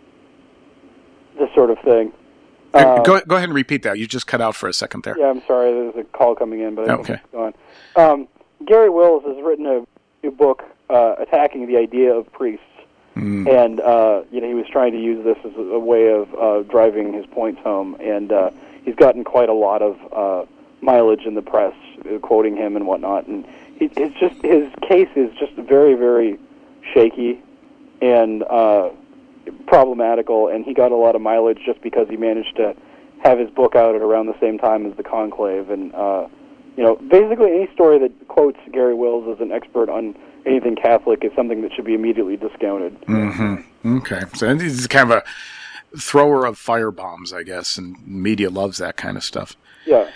this sort of thing. Uh, go go ahead and repeat that. You just cut out for a second there. Yeah, I'm sorry. There's a call coming in, but I okay. It's gone. Um, Gary Wills has written a new book uh, attacking the idea of priests. Mm. And, uh, you know, he was trying to use this as a, a way of uh, driving his points home. And uh, he's gotten quite a lot of uh, mileage in the press, uh, quoting him and whatnot. And he, it's just his case is just very, very shaky and uh, problematical. And he got a lot of mileage just because he managed to have his book out at around the same time as the conclave. And, uh, you know, basically any story that quotes Gary Wills as an expert on anything Catholic is something that should be immediately discounted. Mm-hmm. Okay. So he's kind of a thrower of fire bombs, I guess, and media loves that kind of stuff. Yeah.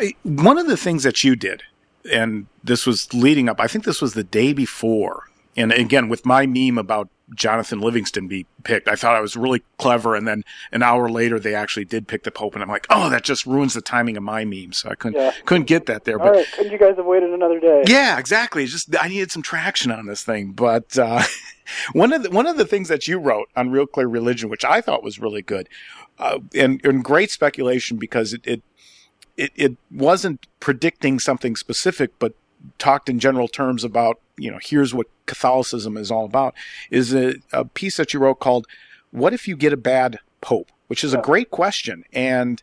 One of the things that you did, and this was leading up, I think this was the day before, and again, with my meme about Jonathan Livingston be picked, I thought I was really clever, and then an hour later they actually did pick the Pope, and I'm like, oh, that just ruins the timing of my meme, so I couldn't yeah. couldn't get that there. All but, right, couldn't you guys have waited another day? Yeah, exactly. It's just I needed some traction on this thing, but uh, one of the, one of the things that you wrote on Real Clear Religion, which I thought was really good, uh, and, and great speculation because it, it it it wasn't predicting something specific, but talked in general terms about, you know, here's what Catholicism is all about, is a, a piece that you wrote called What If You Get a Bad Pope? Which is yeah. a great question. And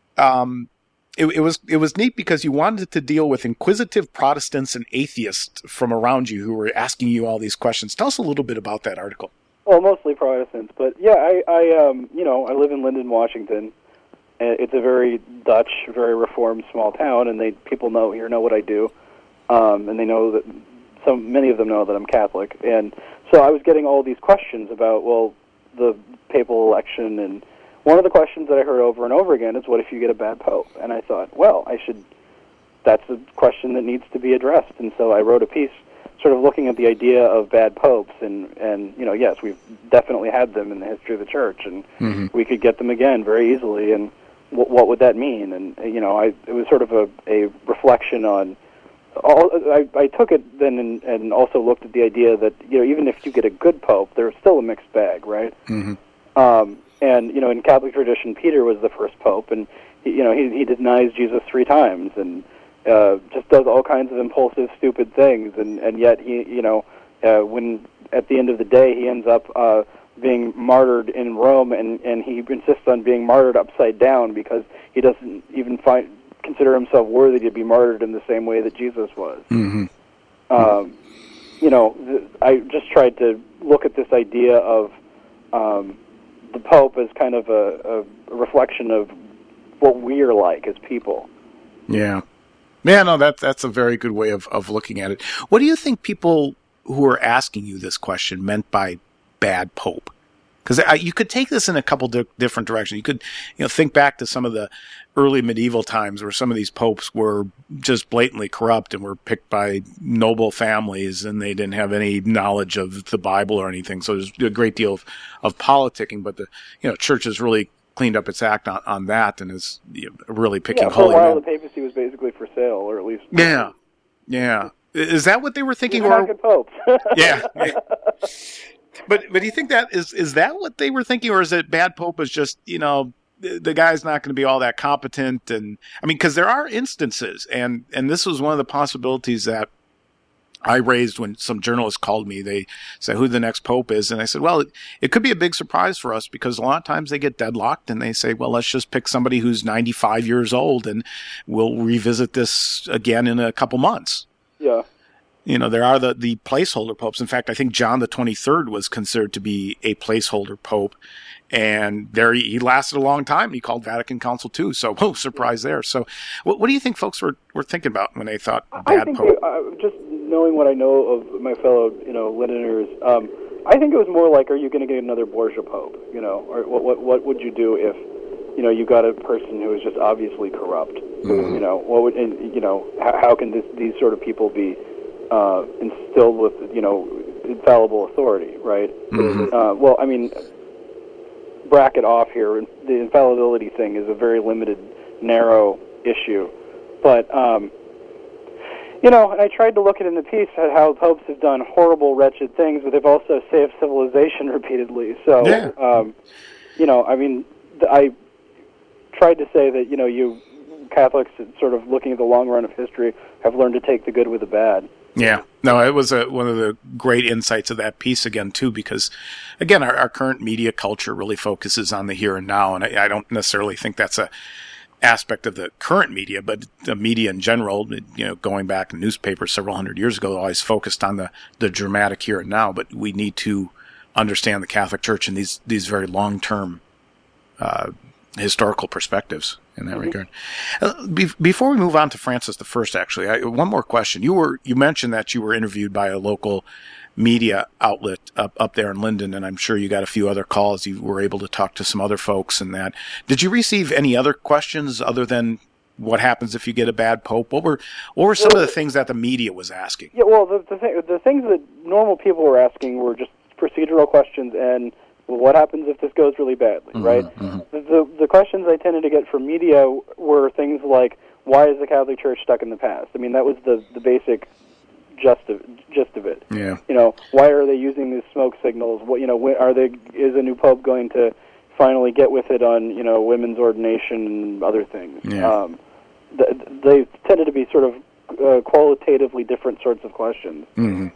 um, it, it was it was neat because you wanted to deal with inquisitive Protestants and atheists from around you who were asking you all these questions. Tell us a little bit about that article. Well, mostly Protestants, but yeah, I, I um, you know, I live in Linden, Washington. It's a very Dutch, very Reformed small town, and they people know here know what I do. Um, and they know that some many of them know that I'm Catholic, and so I was getting all these questions about well the papal election, and one of the questions that I heard over and over again is what if you get a bad pope? And I thought, well, I should that's a question that needs to be addressed, and so I wrote a piece sort of looking at the idea of bad popes, and and you know yes we've definitely had them in the history of the church, and mm-hmm. we could get them again very easily, and w- what would that mean? And you know I it was sort of a, a reflection on. All, I, I took it then and, and also looked at the idea that, you know, even if you get a good pope, there's still a mixed bag, right? Mm-hmm. Um, and, you know, in Catholic tradition, Peter was the first pope, and, he, you know, he, he denies Jesus three times and uh, just does all kinds of impulsive, stupid things, and, and yet he, you know, uh, when at the end of the day he ends up uh, being martyred in Rome, and, and he insists on being martyred upside down because he doesn't even find... consider himself worthy to be martyred in the same way that Jesus was. Mm-hmm. Um, you know, th- I just tried to look at this idea of um, the Pope as kind of a, a reflection of what we're like as people. Yeah. Yeah, no, that, that's a very good way of, of looking at it. What do you think people who are asking you this question meant by bad Pope? Because you could take this in a couple di- different directions. You could, you know, think back to some of the early medieval times where some of these popes were just blatantly corrupt and were picked by noble families, and they didn't have any knowledge of the Bible or anything. So there's a great deal of, of politicking, but the, you know, church has really cleaned up its act on, on that and is, you know, really picking yeah, for holy a while men. The papacy was basically for sale, or at least yeah, yeah. Is that what they were thinking? Or good popes? yeah. yeah. But but do you think that is is that what they were thinking, or is it bad pope is just, you know, the, the guy's not going to be all that competent? And I mean, because there are instances, and and this was one of the possibilities that I raised when some journalists called me. They said who the next pope is. And I said, well, it, it could be a big surprise for us because a lot of times they get deadlocked and they say, well, let's just pick somebody who's ninety-five years old and we'll revisit this again in a couple months. Yeah. You know, there are the, the placeholder popes. In fact, I think John the twenty-third was considered to be a placeholder pope. And there he, he lasted a long time. He called Vatican Council two. So, oh, surprise there. So what, what do you think folks were, were thinking about when they thought bad I think pope? They, uh, just knowing what I know of my fellow, you know, Lindeners, um, I think it was more like, are you going to get another Borgia pope? You know, or what, what what would you do if, you know, you got a person who is just obviously corrupt? Mm-hmm. You know, what would, and, you know, how, how can this, these sort of people be uh, instilled with, you know, infallible authority, right? Mm-hmm. Uh, well, I mean, bracket off here, the infallibility thing is a very limited, narrow issue, but, um, you know, and I tried to look at in the piece at how popes have done horrible, wretched things, but they've also saved civilization repeatedly. So, yeah. um, you know, I mean, th- I tried to say that, you know, you Catholics, sort of looking at the long run of history, have learned to take the good with the bad. Yeah, no, it was a, one of the great insights of that piece again, too, because, again, our, our current media culture really focuses on the here and now, and I, I don't necessarily think that's a aspect of the current media, but the media in general, you know, going back in newspapers several hundred years ago, always focused on the, the dramatic here and now, but we need to understand the Catholic Church in these, these very long-term uh, historical perspectives in that mm-hmm. regard. Uh, be, before we move on to Francis the First, actually, I, one more question. You were you mentioned that you were interviewed by a local media outlet up, up there in Linden, and I'm sure you got a few other calls. You were able to talk to some other folks and that. Did you receive any other questions other than what happens if you get a bad pope? What were what were some well, of the things that the media was asking? Yeah, well, the the, th- the things that normal people were asking were just procedural questions and, well, what happens if this goes really badly, mm-hmm, right? Mm-hmm. The, the the questions I tended to get from media were things like, why is the Catholic Church stuck in the past? I mean, that was the, the basic gist of, gist of it. Yeah. You know, why are they using these smoke signals? What, you know, when, are they? Is a new pope going to finally get with it on, you know, women's ordination and other things? Yeah. Um, th- they tended to be sort of uh, qualitatively different sorts of questions. Mm-hmm.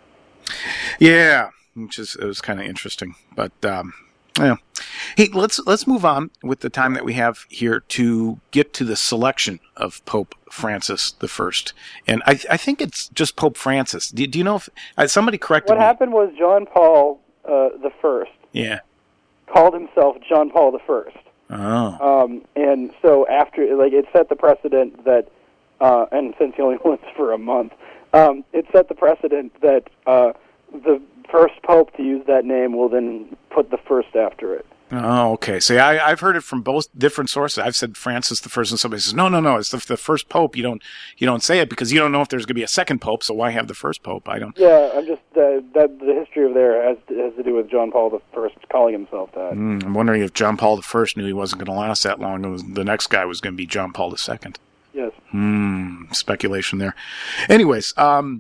Yeah. Which is it was kind of interesting, but um, yeah. Hey, let's let's move on with the time that we have here to get to the selection of Pope Francis the First, and I I think it's just Pope Francis. Do, do you know if uh, somebody corrected what me? happened was John Paul uh, the First. Yeah. Called himself John Paul the First. Oh. Um, and so after, like, it set the precedent that, uh, and since he only was for a month, um, it set the precedent that uh, the first pope to use that name will then put the first after it. Oh, okay. See, I, I've heard it from both different sources. I've said Francis the First, and somebody says, no, no, no, it's the, the first pope. You don't, you don't say it because you don't know if there's going to be a second pope. So why have the first pope? I don't. Yeah, I'm just uh, that the history of there has has to do with John Paul the First calling himself that. Mm, I'm wondering if John Paul the First knew he wasn't going to last that long. It was, the next guy was going to be John Paul the Second. Yes. Hmm. Speculation there. Anyways, um,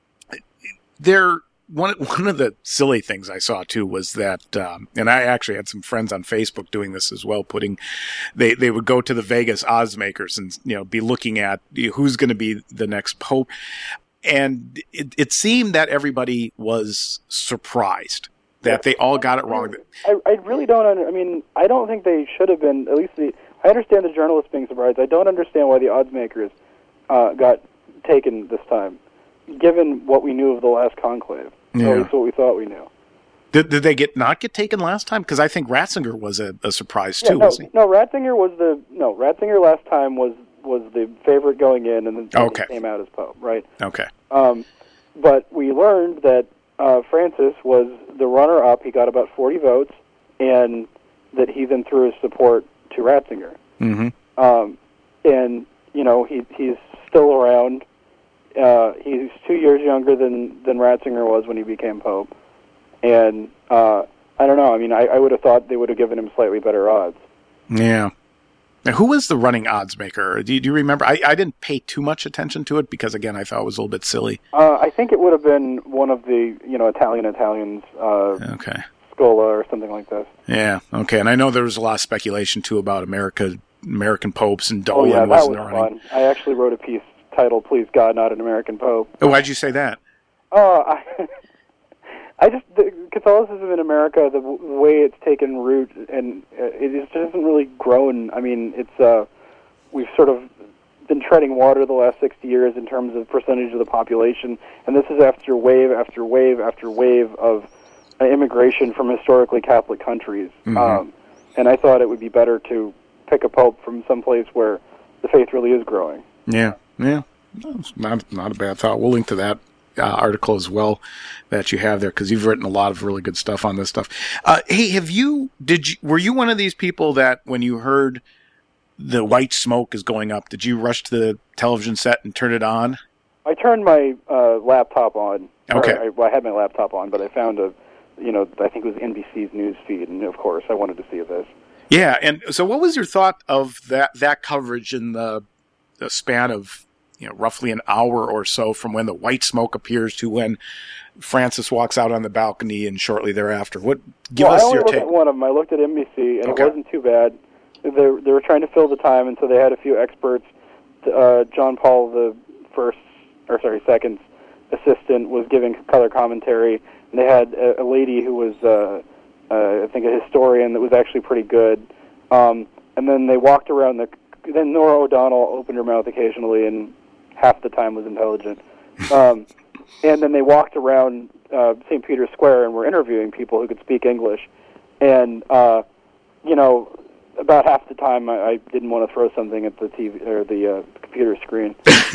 there. One one of the silly things I saw too was that, um, and I actually had some friends on Facebook doing this as well. Putting, they they would go to the Vegas odds makers and you know be looking at who's going to be the next pope, and it, it seemed that everybody was surprised that they all got it wrong. I, I really don't. Under, I mean, I don't think they should have been. At least the I understand the journalists being surprised. I don't understand why the odds makers uh, got taken this time, given what we knew of the last conclave. Yeah. Or at least what we thought we knew. Did did they get not get taken last time? Because I think Ratzinger was a, a surprise yeah, too. No, wasn't he? no, Ratzinger was the no. Ratzinger last time was was the favorite going in, and then okay. came out as pope, right? Okay. Um, but we learned that uh, Francis was the runner-up. He got about forty votes, and that he then threw his support to Ratzinger. Mm-hmm. Um, and you know he he's still around. Uh, he's two years younger than, than Ratzinger was when he became pope. And uh, I don't know. I mean, I, I would have thought they would have given him slightly better odds. Yeah. Now, who was the running odds maker? Do you, do you remember? I, I didn't pay too much attention to it because, again, I thought it was a little bit silly. Uh, I think it would have been one of the, you know, Italian Italians, uh, okay. Scola or something like this. Yeah, okay. And I know there was a lot of speculation, too, about America, American popes and Dolan oh, yeah, wasn't that was running. fun. I actually wrote a piece titled, Please God, Not an American Pope. Oh, why'd you say that? Oh, I, I just the, Catholicism in America, the w- way it's taken root, and uh, it just hasn't really grown. I mean, it's uh, we've sort of been treading water the last sixty years in terms of percentage of the population, and this is after wave after wave after wave of uh, immigration from historically Catholic countries. Mm-hmm. Um, and I thought it would be better to pick a pope from someplace where the faith really is growing. Yeah, yeah. That's not, not a bad thought. We'll link to that uh, article as well that you have there, because you've written a lot of really good stuff on this stuff. Uh, hey, have you, did you, were you one of these people that when you heard the white smoke is going up, did you rush to the television set and turn it on? I turned my uh, laptop on. Okay. I, well, I had my laptop on, but I found a, you know, I think it was N B C's news feed, and of course I wanted to see this. Yeah, and so what was your thought of that that coverage in the, the span of, you know, roughly an hour or so from when the white smoke appears to when Francis walks out on the balcony and shortly thereafter? What give well, us I only your looked take? at one of them. I looked at N B C, and Okay. it wasn't too bad. They they were trying to fill the time, and so they had a few experts. Uh, John Paul the first, or sorry, second's assistant was giving color commentary, and they had a, a lady who was, uh, uh, I think, a historian that was actually pretty good. Um, and then they walked around the. Then Nora O'Donnell opened her mouth occasionally, and half the time was intelligent. Um, and then they walked around uh, Saint Peter's Square and were interviewing people who could speak English. And uh, you know, about half the time, I, I didn't want to throw something at the T V or the uh, computer screen.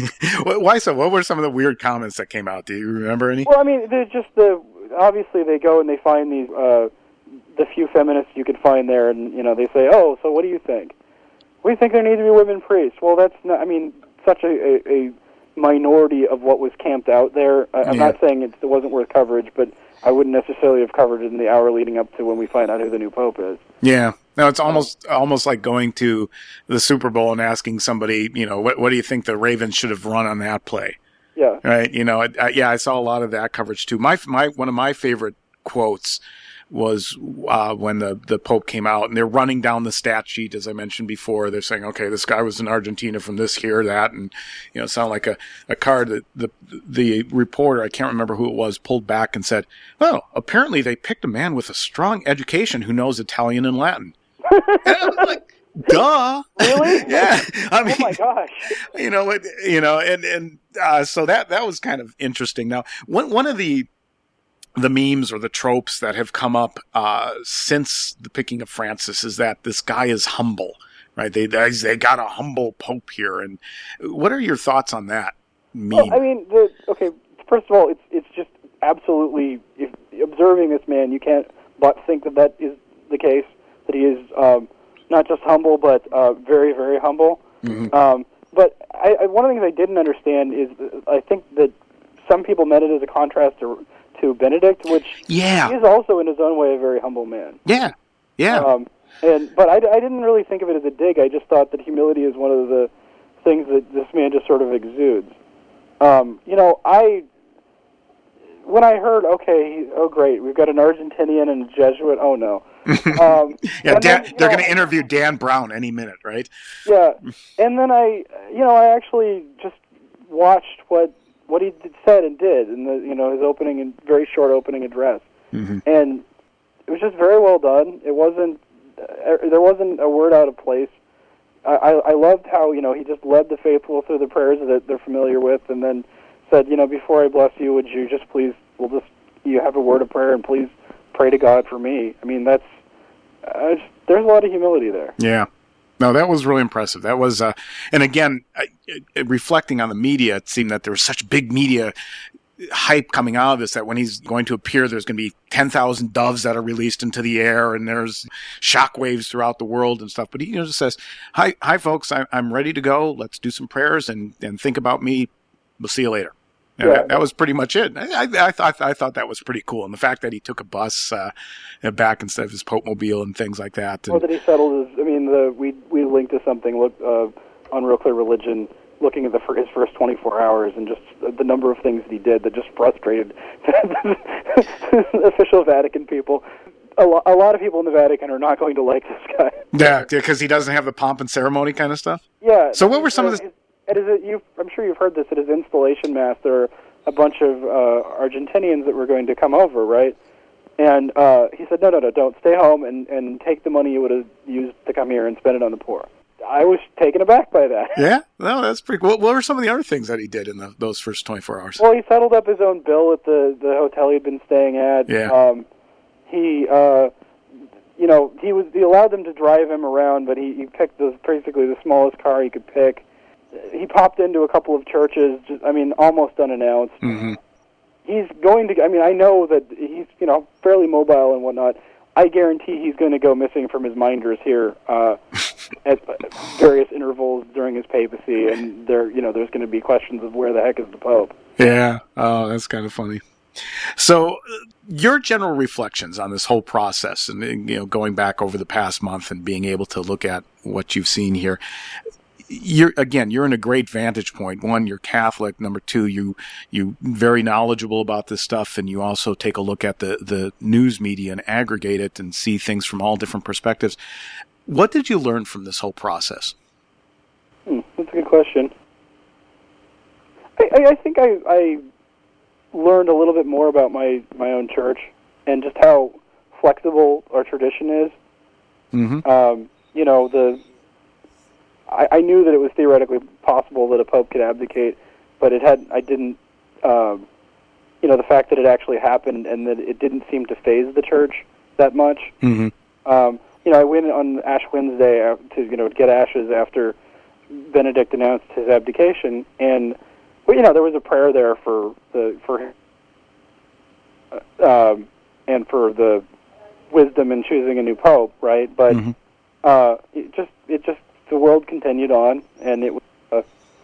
Why so? What were some of the weird comments that came out? Do you remember any? Well, I mean, they're just the obviously they go and they find these uh, the few feminists you could find there, and you know they say, "Oh, so what do you think? We think there need to be women priests." Well, that's not. I mean, such a, a, a minority of what was camped out there. I, I'm Yeah. not saying it, it wasn't worth coverage, but I wouldn't necessarily have covered it in the hour leading up to when we find out who the new pope is. Yeah. No, it's almost almost like going to the Super Bowl and asking somebody, you know, what what do you think the Ravens should have run on that play? Yeah. Right. You know, I, I, yeah, I saw a lot of that coverage too. My my one of my favorite quotes was uh, when the, the Pope came out and they're running down the stat sheet, as I mentioned before. They're saying, okay, this guy was in Argentina from this, here, that, and, you know, it sounded like a, a card that the, the reporter, I can't remember who it was, pulled back and said, well, apparently they picked a man with a strong education who knows Italian and Latin. And I was like, duh. Really? Yeah. I mean, Oh my gosh. you know, it, you know, and, and, uh, so that, that was kind of interesting. Now, one, one of the, the memes or the tropes that have come up, uh, since the picking of Francis is that this guy is humble, right? They, they, they got a humble pope here. And what are your thoughts on that meme? Well, I mean, the, okay, first of all, it's, it's just absolutely, if observing this man, you can't but think that that is the case, that he is, um, not just humble, but, uh, very, very humble. Mm-hmm. Um, but I, I, one of the things I didn't understand is I think that some people meant it as a contrast to to Benedict, which Yeah. he is also in his own way a very humble man. Yeah. Yeah. Um, and but I, I didn't really think of it as a dig. I just thought that humility is one of the things that this man just sort of exudes. Um, you know, I when I heard, okay, oh great, we've got an Argentinian and a Jesuit. Oh no. Um, yeah. and Dan, then, you they're know, going to interview Dan Brown any minute, right? Yeah, and then I, you know, I actually just watched what what he did, said and did, in the you know his opening and very short opening address, Mm-hmm. and it was just very well done. It wasn't uh, there wasn't a word out of place. I, I, I loved how you know he just led the faithful through the prayers that they're familiar with, and then said, you know, before I bless you, would you just please, we'll just you have a word of prayer and please pray to God for me. I mean, that's uh, just, there's a lot of humility there. Yeah. No, that was really impressive. That was, uh, and again, I, I, reflecting on the media, it seemed that there was such big media hype coming out of this that when he's going to appear, there's going to be ten thousand doves that are released into the air, and there's shockwaves throughout the world and stuff. But he you know, just says, hi, hi, folks, I, I'm ready to go. Let's do some prayers and, and think about me. We'll see you later. And Yeah. that, that was pretty much it. I, I, I thought I thought that was pretty cool, and the fact that he took a bus uh, back instead of his Pope mobile and things like that. And, Well, that he settled his. I mean, the we we linked to something look uh, on Real Clear Religion, looking at the his first twenty-four hours and just the number of things that he did that just frustrated official Vatican people. A, lo- a lot of people in the Vatican are not going to like this guy. yeah, because he doesn't have the pomp and ceremony kind of stuff. Yeah. So what were some of the? It is. A, you, I'm sure you've heard this at his installation mass. There are a bunch of uh, Argentinians that were going to come over, right? And uh, he said, no, no, no, don't. Stay home and, and take the money you would have used to come here and spend it on the poor. I was taken aback by that. Yeah? No, that's pretty cool. What, what were some of the other things that he did in the, those first twenty-four hours? Well, he settled up his own bill at the, the hotel he'd been staying at. Yeah. Um, he, uh, you know, he was he allowed them to drive him around, but he, he picked the, basically the smallest car he could pick. He popped into a couple of churches, just, I mean, almost unannounced. Mm-hmm. He's going to, I mean, I know that he's, you know, fairly mobile and whatnot. I guarantee he's going to go missing from his minders here uh, at various intervals during his papacy, and there, you know, there's going to be questions of where the heck is the Pope. Yeah. Oh, that's kind of funny. So, your general reflections on this whole process, and you know, going back over the past month and being able to look at what you've seen here. You're again, you're in a great vantage point. One, you're Catholic. Number two, you you very knowledgeable about this stuff, and you also take a look at the the news media and aggregate it and see things from all different perspectives. What did you learn from this whole process? Hmm, that's a good question. I, I, I think I, I learned a little bit more about my, my own church and just how flexible our tradition is. Mm-hmm. Um, you know, the I, I knew that it was theoretically possible that a pope could abdicate, but it had I didn't. Um, you know, the fact that it actually happened and that it didn't seem to faze the church that much. Mm-hmm. Um, you know, I went on Ash Wednesday to you know get ashes after Benedict announced his abdication, and well, you know, there was a prayer there for the for him, uh, um, and for the wisdom in choosing a new pope, right? But mm-hmm. uh, it just it just the world continued on, and it was uh,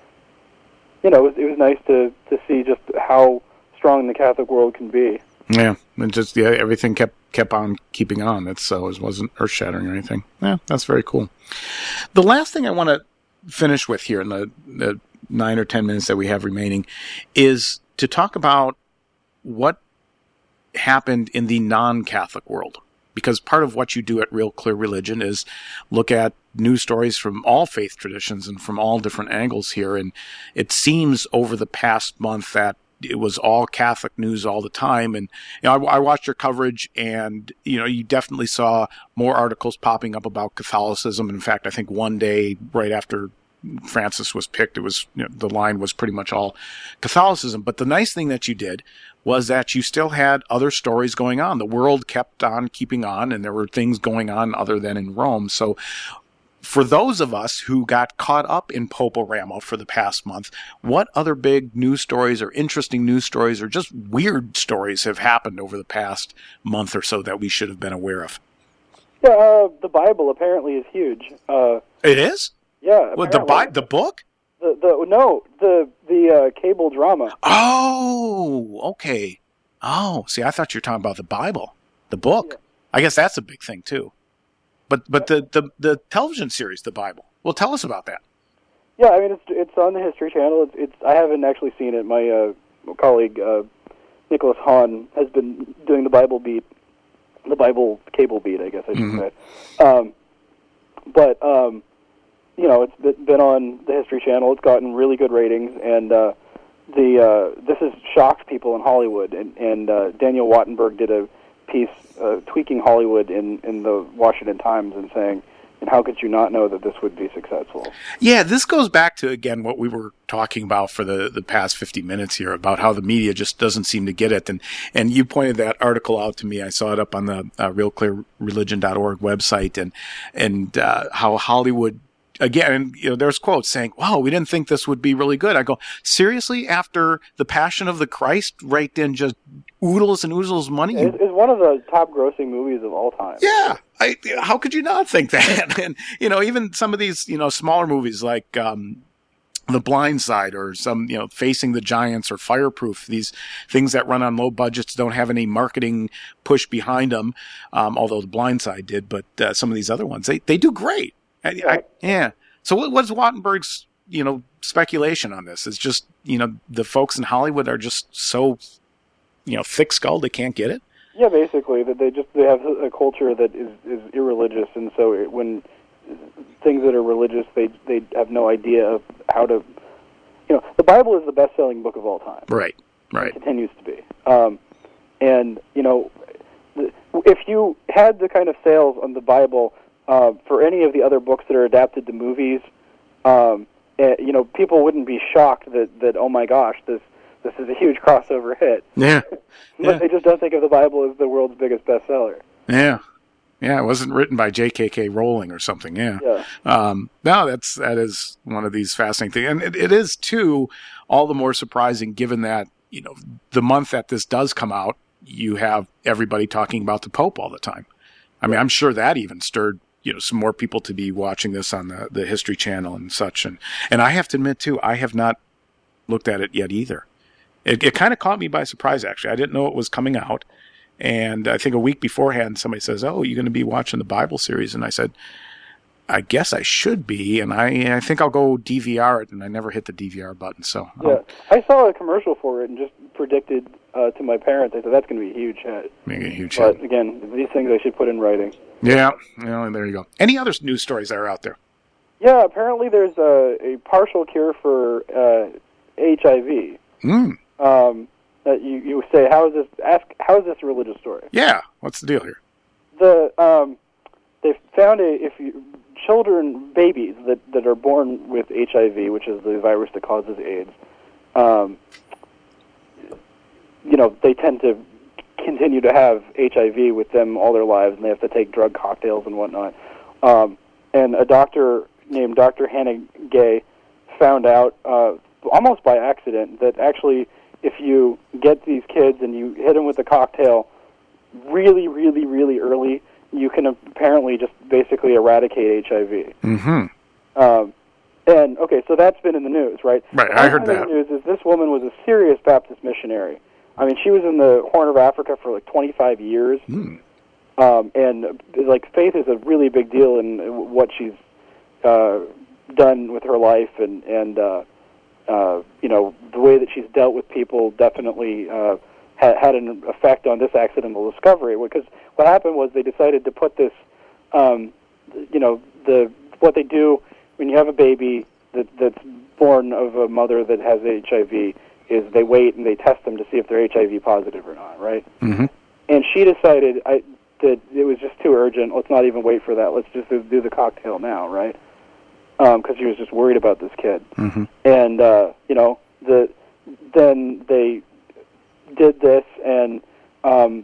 you know it was, it was nice to to see just how strong the Catholic world can be. Yeah, and just yeah, everything kept kept on keeping on. It so it wasn't earth shattering or anything. Yeah, that's very cool. The last thing I want to finish with here in the, the nine or ten minutes that we have remaining is to talk about what happened in the non-Catholic world. Because part of what you do at Real Clear Religion is look at news stories from all faith traditions and from all different angles here. And it seems over the past month that it was all Catholic news all the time. And, you know, I, I watched your coverage and, you know, you definitely saw more articles popping up about Catholicism. In fact, I think one day right after Francis was picked, it was, you know, the line was pretty much all Catholicism. But the nice thing that you did was that you still had other stories going on. The world kept on keeping on, and there were things going on other than in Rome. So for those of us who got caught up in Poporama for the past month, what other big news stories or interesting news stories or just weird stories have happened over the past month or so that we should have been aware of? Yeah, uh, the Bible apparently is huge. Uh, it is? Yeah. What, the Bi- the book? The the no the the uh, cable drama. Oh, okay. Oh, see, I thought you were talking about the Bible, the book. Yeah. I guess that's a big thing too. But but the, the, the television series, The Bible. Well, tell us about that. Yeah, I mean it's it's on the History Channel. It's, it's I haven't actually seen it. My uh, colleague uh, Nicholas Hahn has been doing the Bible beat, the Bible cable beat, I guess I should mm-hmm. say. Um, but um, you know, it's been on the History Channel. It's gotten really good ratings, and uh, the uh, this has shocked people in Hollywood. And, and uh, Daniel Wattenberg did a piece uh, tweaking Hollywood in, in the Washington Times and saying, and how could you not know that this would be successful? Yeah, this goes back to, again, what we were talking about for the, the past fifty minutes here about how the media just doesn't seem to get it. And and you pointed that article out to me. I saw it up on the uh, real clear religion dot org website, and, and uh, how Hollywood, again, you know, there's quotes saying, wow, we didn't think this would be really good. I go, seriously, after The Passion of the Christ raked in just oodles and oodles money? It's, it's one of the top grossing movies of all time. Yeah. I, how could you not think that? And, you know, even some of these, you know, smaller movies like um, The Blind Side or some, you know, Facing the Giants or Fireproof, these things that run on low budgets, don't have any marketing push behind them, um, although The Blind Side did, but uh, some of these other ones, they, they do great. I, I, yeah. So what, what's Wattenberg's, you know, speculation on this? Is just, you know, the folks in Hollywood are just so, you know, thick-skulled they can't get it? Yeah, basically, that they just they have a culture that is, is irreligious, and so it, when things that are religious, they they have no idea of how to, you know, the Bible is the best-selling book of all time. Right. Right. It continues to be. Um, and, you know, if you had the kind of sales on the Bible uh, for any of the other books that are adapted to movies, um, uh, you know, people wouldn't be shocked that, that oh my gosh, this this is a huge crossover hit. Yeah. But yeah. they just don't think of the Bible as the world's biggest bestseller. Yeah. Yeah, it wasn't written by J K K Rowling or something. Yeah. Yeah. Um, no, that's that is one of these fascinating things, and it, it is too all the more surprising given that you know the month that this does come out, you have everybody talking about the Pope all the time. I mean, I'm sure that even stirred you know some more people to be watching this on the the History Channel and such. And and I have to admit too, I have not looked at it yet either. It, it kind of caught me by surprise. Actually, I didn't know it was coming out. And I think a week beforehand, somebody says, "Oh, you're going to be watching the Bible series," and I said, "I guess I should be." And I, I think I'll go D V R it, and I never hit the D V R button. So yeah, I'll, I saw a commercial for it and just predicted uh, to my parents. I said that's going to be a huge hit. make a huge But hit. again, these things I should put in writing. Yeah, well, there you go. Any other news stories that are out there? Yeah, apparently there's a, a partial cure for uh, H I V. Mm. Um, that you, you say, how is this? Ask, how is this a religious story? Yeah, what's the deal here? The um, they found a if you, children, babies that, that are born with H I V, which is the virus that causes AIDS. Um, you know, they tend to continue to have H I V with them all their lives, and they have to take drug cocktails and whatnot. Um, and a doctor named Doctor Hannah Gay found out, uh, almost by accident, that actually if you get these kids and you hit them with a cocktail really, really, really early, you can apparently just basically eradicate H I V. Mm-hmm. Um, and, okay, so that's been in the news, right? Right, The I heard other that. news is this woman was a serious Baptist missionary. I mean, she was in the Horn of Africa for like twenty-five years. Mm. Um, and, like, faith is a really big deal in what she's uh, done with her life and, and uh, uh, you know, the way that she's dealt with people definitely uh, had, had an effect on this accidental discovery. Because what happened was they decided to put this, um, you know, the what they do when you have a baby that, that's born of a mother that has H I V is they wait and they test them to see if they're H I V positive or not, right? Mm-hmm. And she decided I, that it was just too urgent. Let's not even wait for that. Let's just do the cocktail now, right? Because um, she was just worried about this kid. Mm-hmm. And, uh, you know, the then they did this, and um,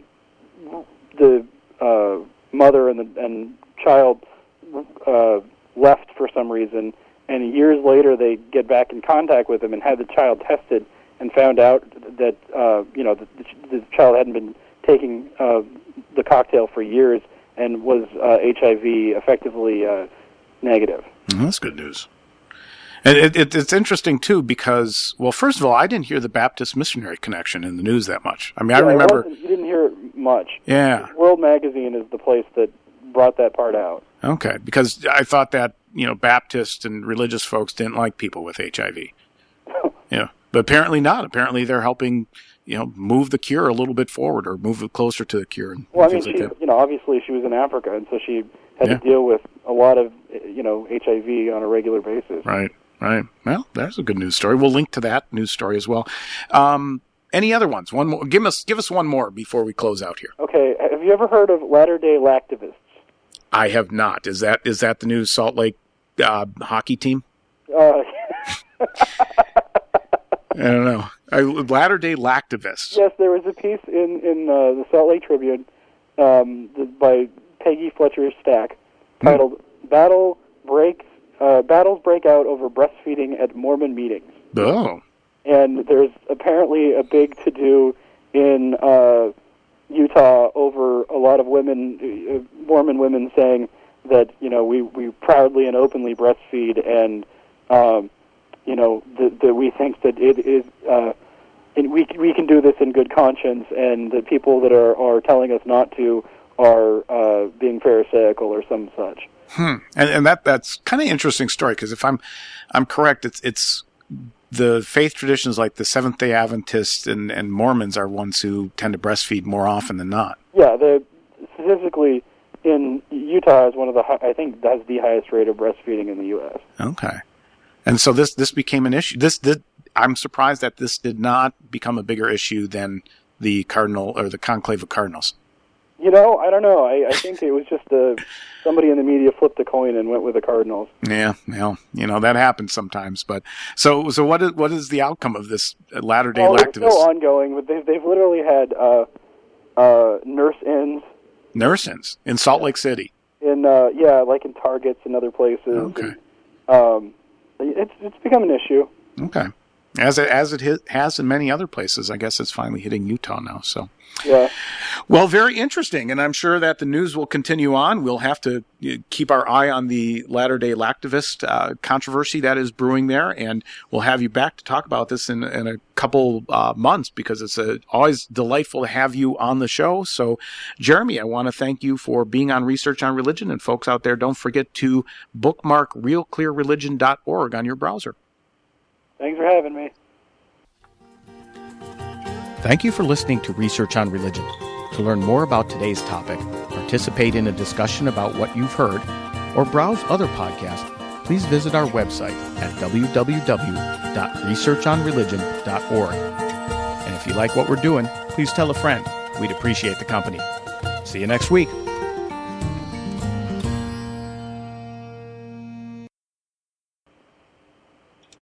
the uh, mother and the and child uh, left for some reason, and years later they get back in contact with him and had the child tested and found out that, uh, you know, the, the child hadn't been taking uh, the cocktail for years and was uh, H I V effectively uh, negative. Well, that's good news. And it, it, it's interesting, too, because, well, first of all, I didn't hear the Baptist missionary connection in the news that much. I mean, yeah, I remember... It wasn't, you didn't hear it much. Yeah. World Magazine is the place that brought that part out. Okay, because I thought that, you know, Baptist and religious folks didn't like people with H I V. Yeah, but apparently not. Apparently they're helping, you know, move the cure a little bit forward or move it closer to the cure. And well, I mean, things she, like that. you know, obviously she was in Africa, and so she had Yeah. to deal with a lot of, you know, H I V on a regular basis. Right, right. Well, there's a good news story. We'll link to that news story as well. Um, any other ones? One more. Give us, give us one more before we close out here. Okay, have you ever heard of Latter-day Lactivists? I have not. Is that is that the new Salt Lake uh, hockey team? Uh, I don't know. I, Latter-day Lactivists. yes, there was a piece in, in uh, the Salt Lake Tribune um, the, by Peggy Fletcher Stack titled mm. "Battle Breaks uh, Battles Break Out Over Breastfeeding at Mormon Meetings." Oh. And there's apparently a big to-do in uh, Utah over a lot of women, uh, Mormon women, saying that, you know, we, we proudly and openly breastfeed, and um, you know, that, that we think that it is, uh, and we we can do this in good conscience, and the people that are, are telling us not to are uh, being pharisaical or some such. Hmm. And and that that's kind of interesting story, because if I'm I'm correct, it's it's the faith traditions like the Seventh Day Adventists and, and Mormons are ones who tend to breastfeed more often than not. Yeah, the statistically in Utah is one of the hi- I think has the highest rate of breastfeeding in the U S. Okay. And so this this became an issue. This, this I'm surprised that this did not become a bigger issue than the Cardinal or the Conclave of Cardinals. You know, I don't know. I, I think it was just a, somebody in the media flipped a coin and went with the Cardinals. Yeah, well, you know, that happens sometimes. But so, so what is what is the outcome of this Latter-day oh, Lactivist? It's still ongoing, but they've they've literally had uh, uh, nurse-ins. Nurse-ins in Salt Lake City. In uh, yeah, like in Targets and other places. Okay. And, um, it's it's become an issue. Okay. As it, as it hit, has in many other places, I guess it's finally hitting Utah now. So, yeah. Well, very interesting, and I'm sure that the news will continue on. We'll have to keep our eye on the Latter-day Lactivist uh, controversy that is brewing there, and we'll have you back to talk about this in, in a couple uh, months because it's a, always delightful to have you on the show. So, Jeremy, I want to thank you for being on Research on Religion, and folks out there, don't forget to bookmark real clear religion dot org on your browser. Thanks for having me. Thank you for listening to Research on Religion. To learn more about today's topic, participate in a discussion about what you've heard, or browse other podcasts, please visit our website at w w w dot research on religion dot org. And if you like what we're doing, please tell a friend. We'd appreciate the company. See you next week.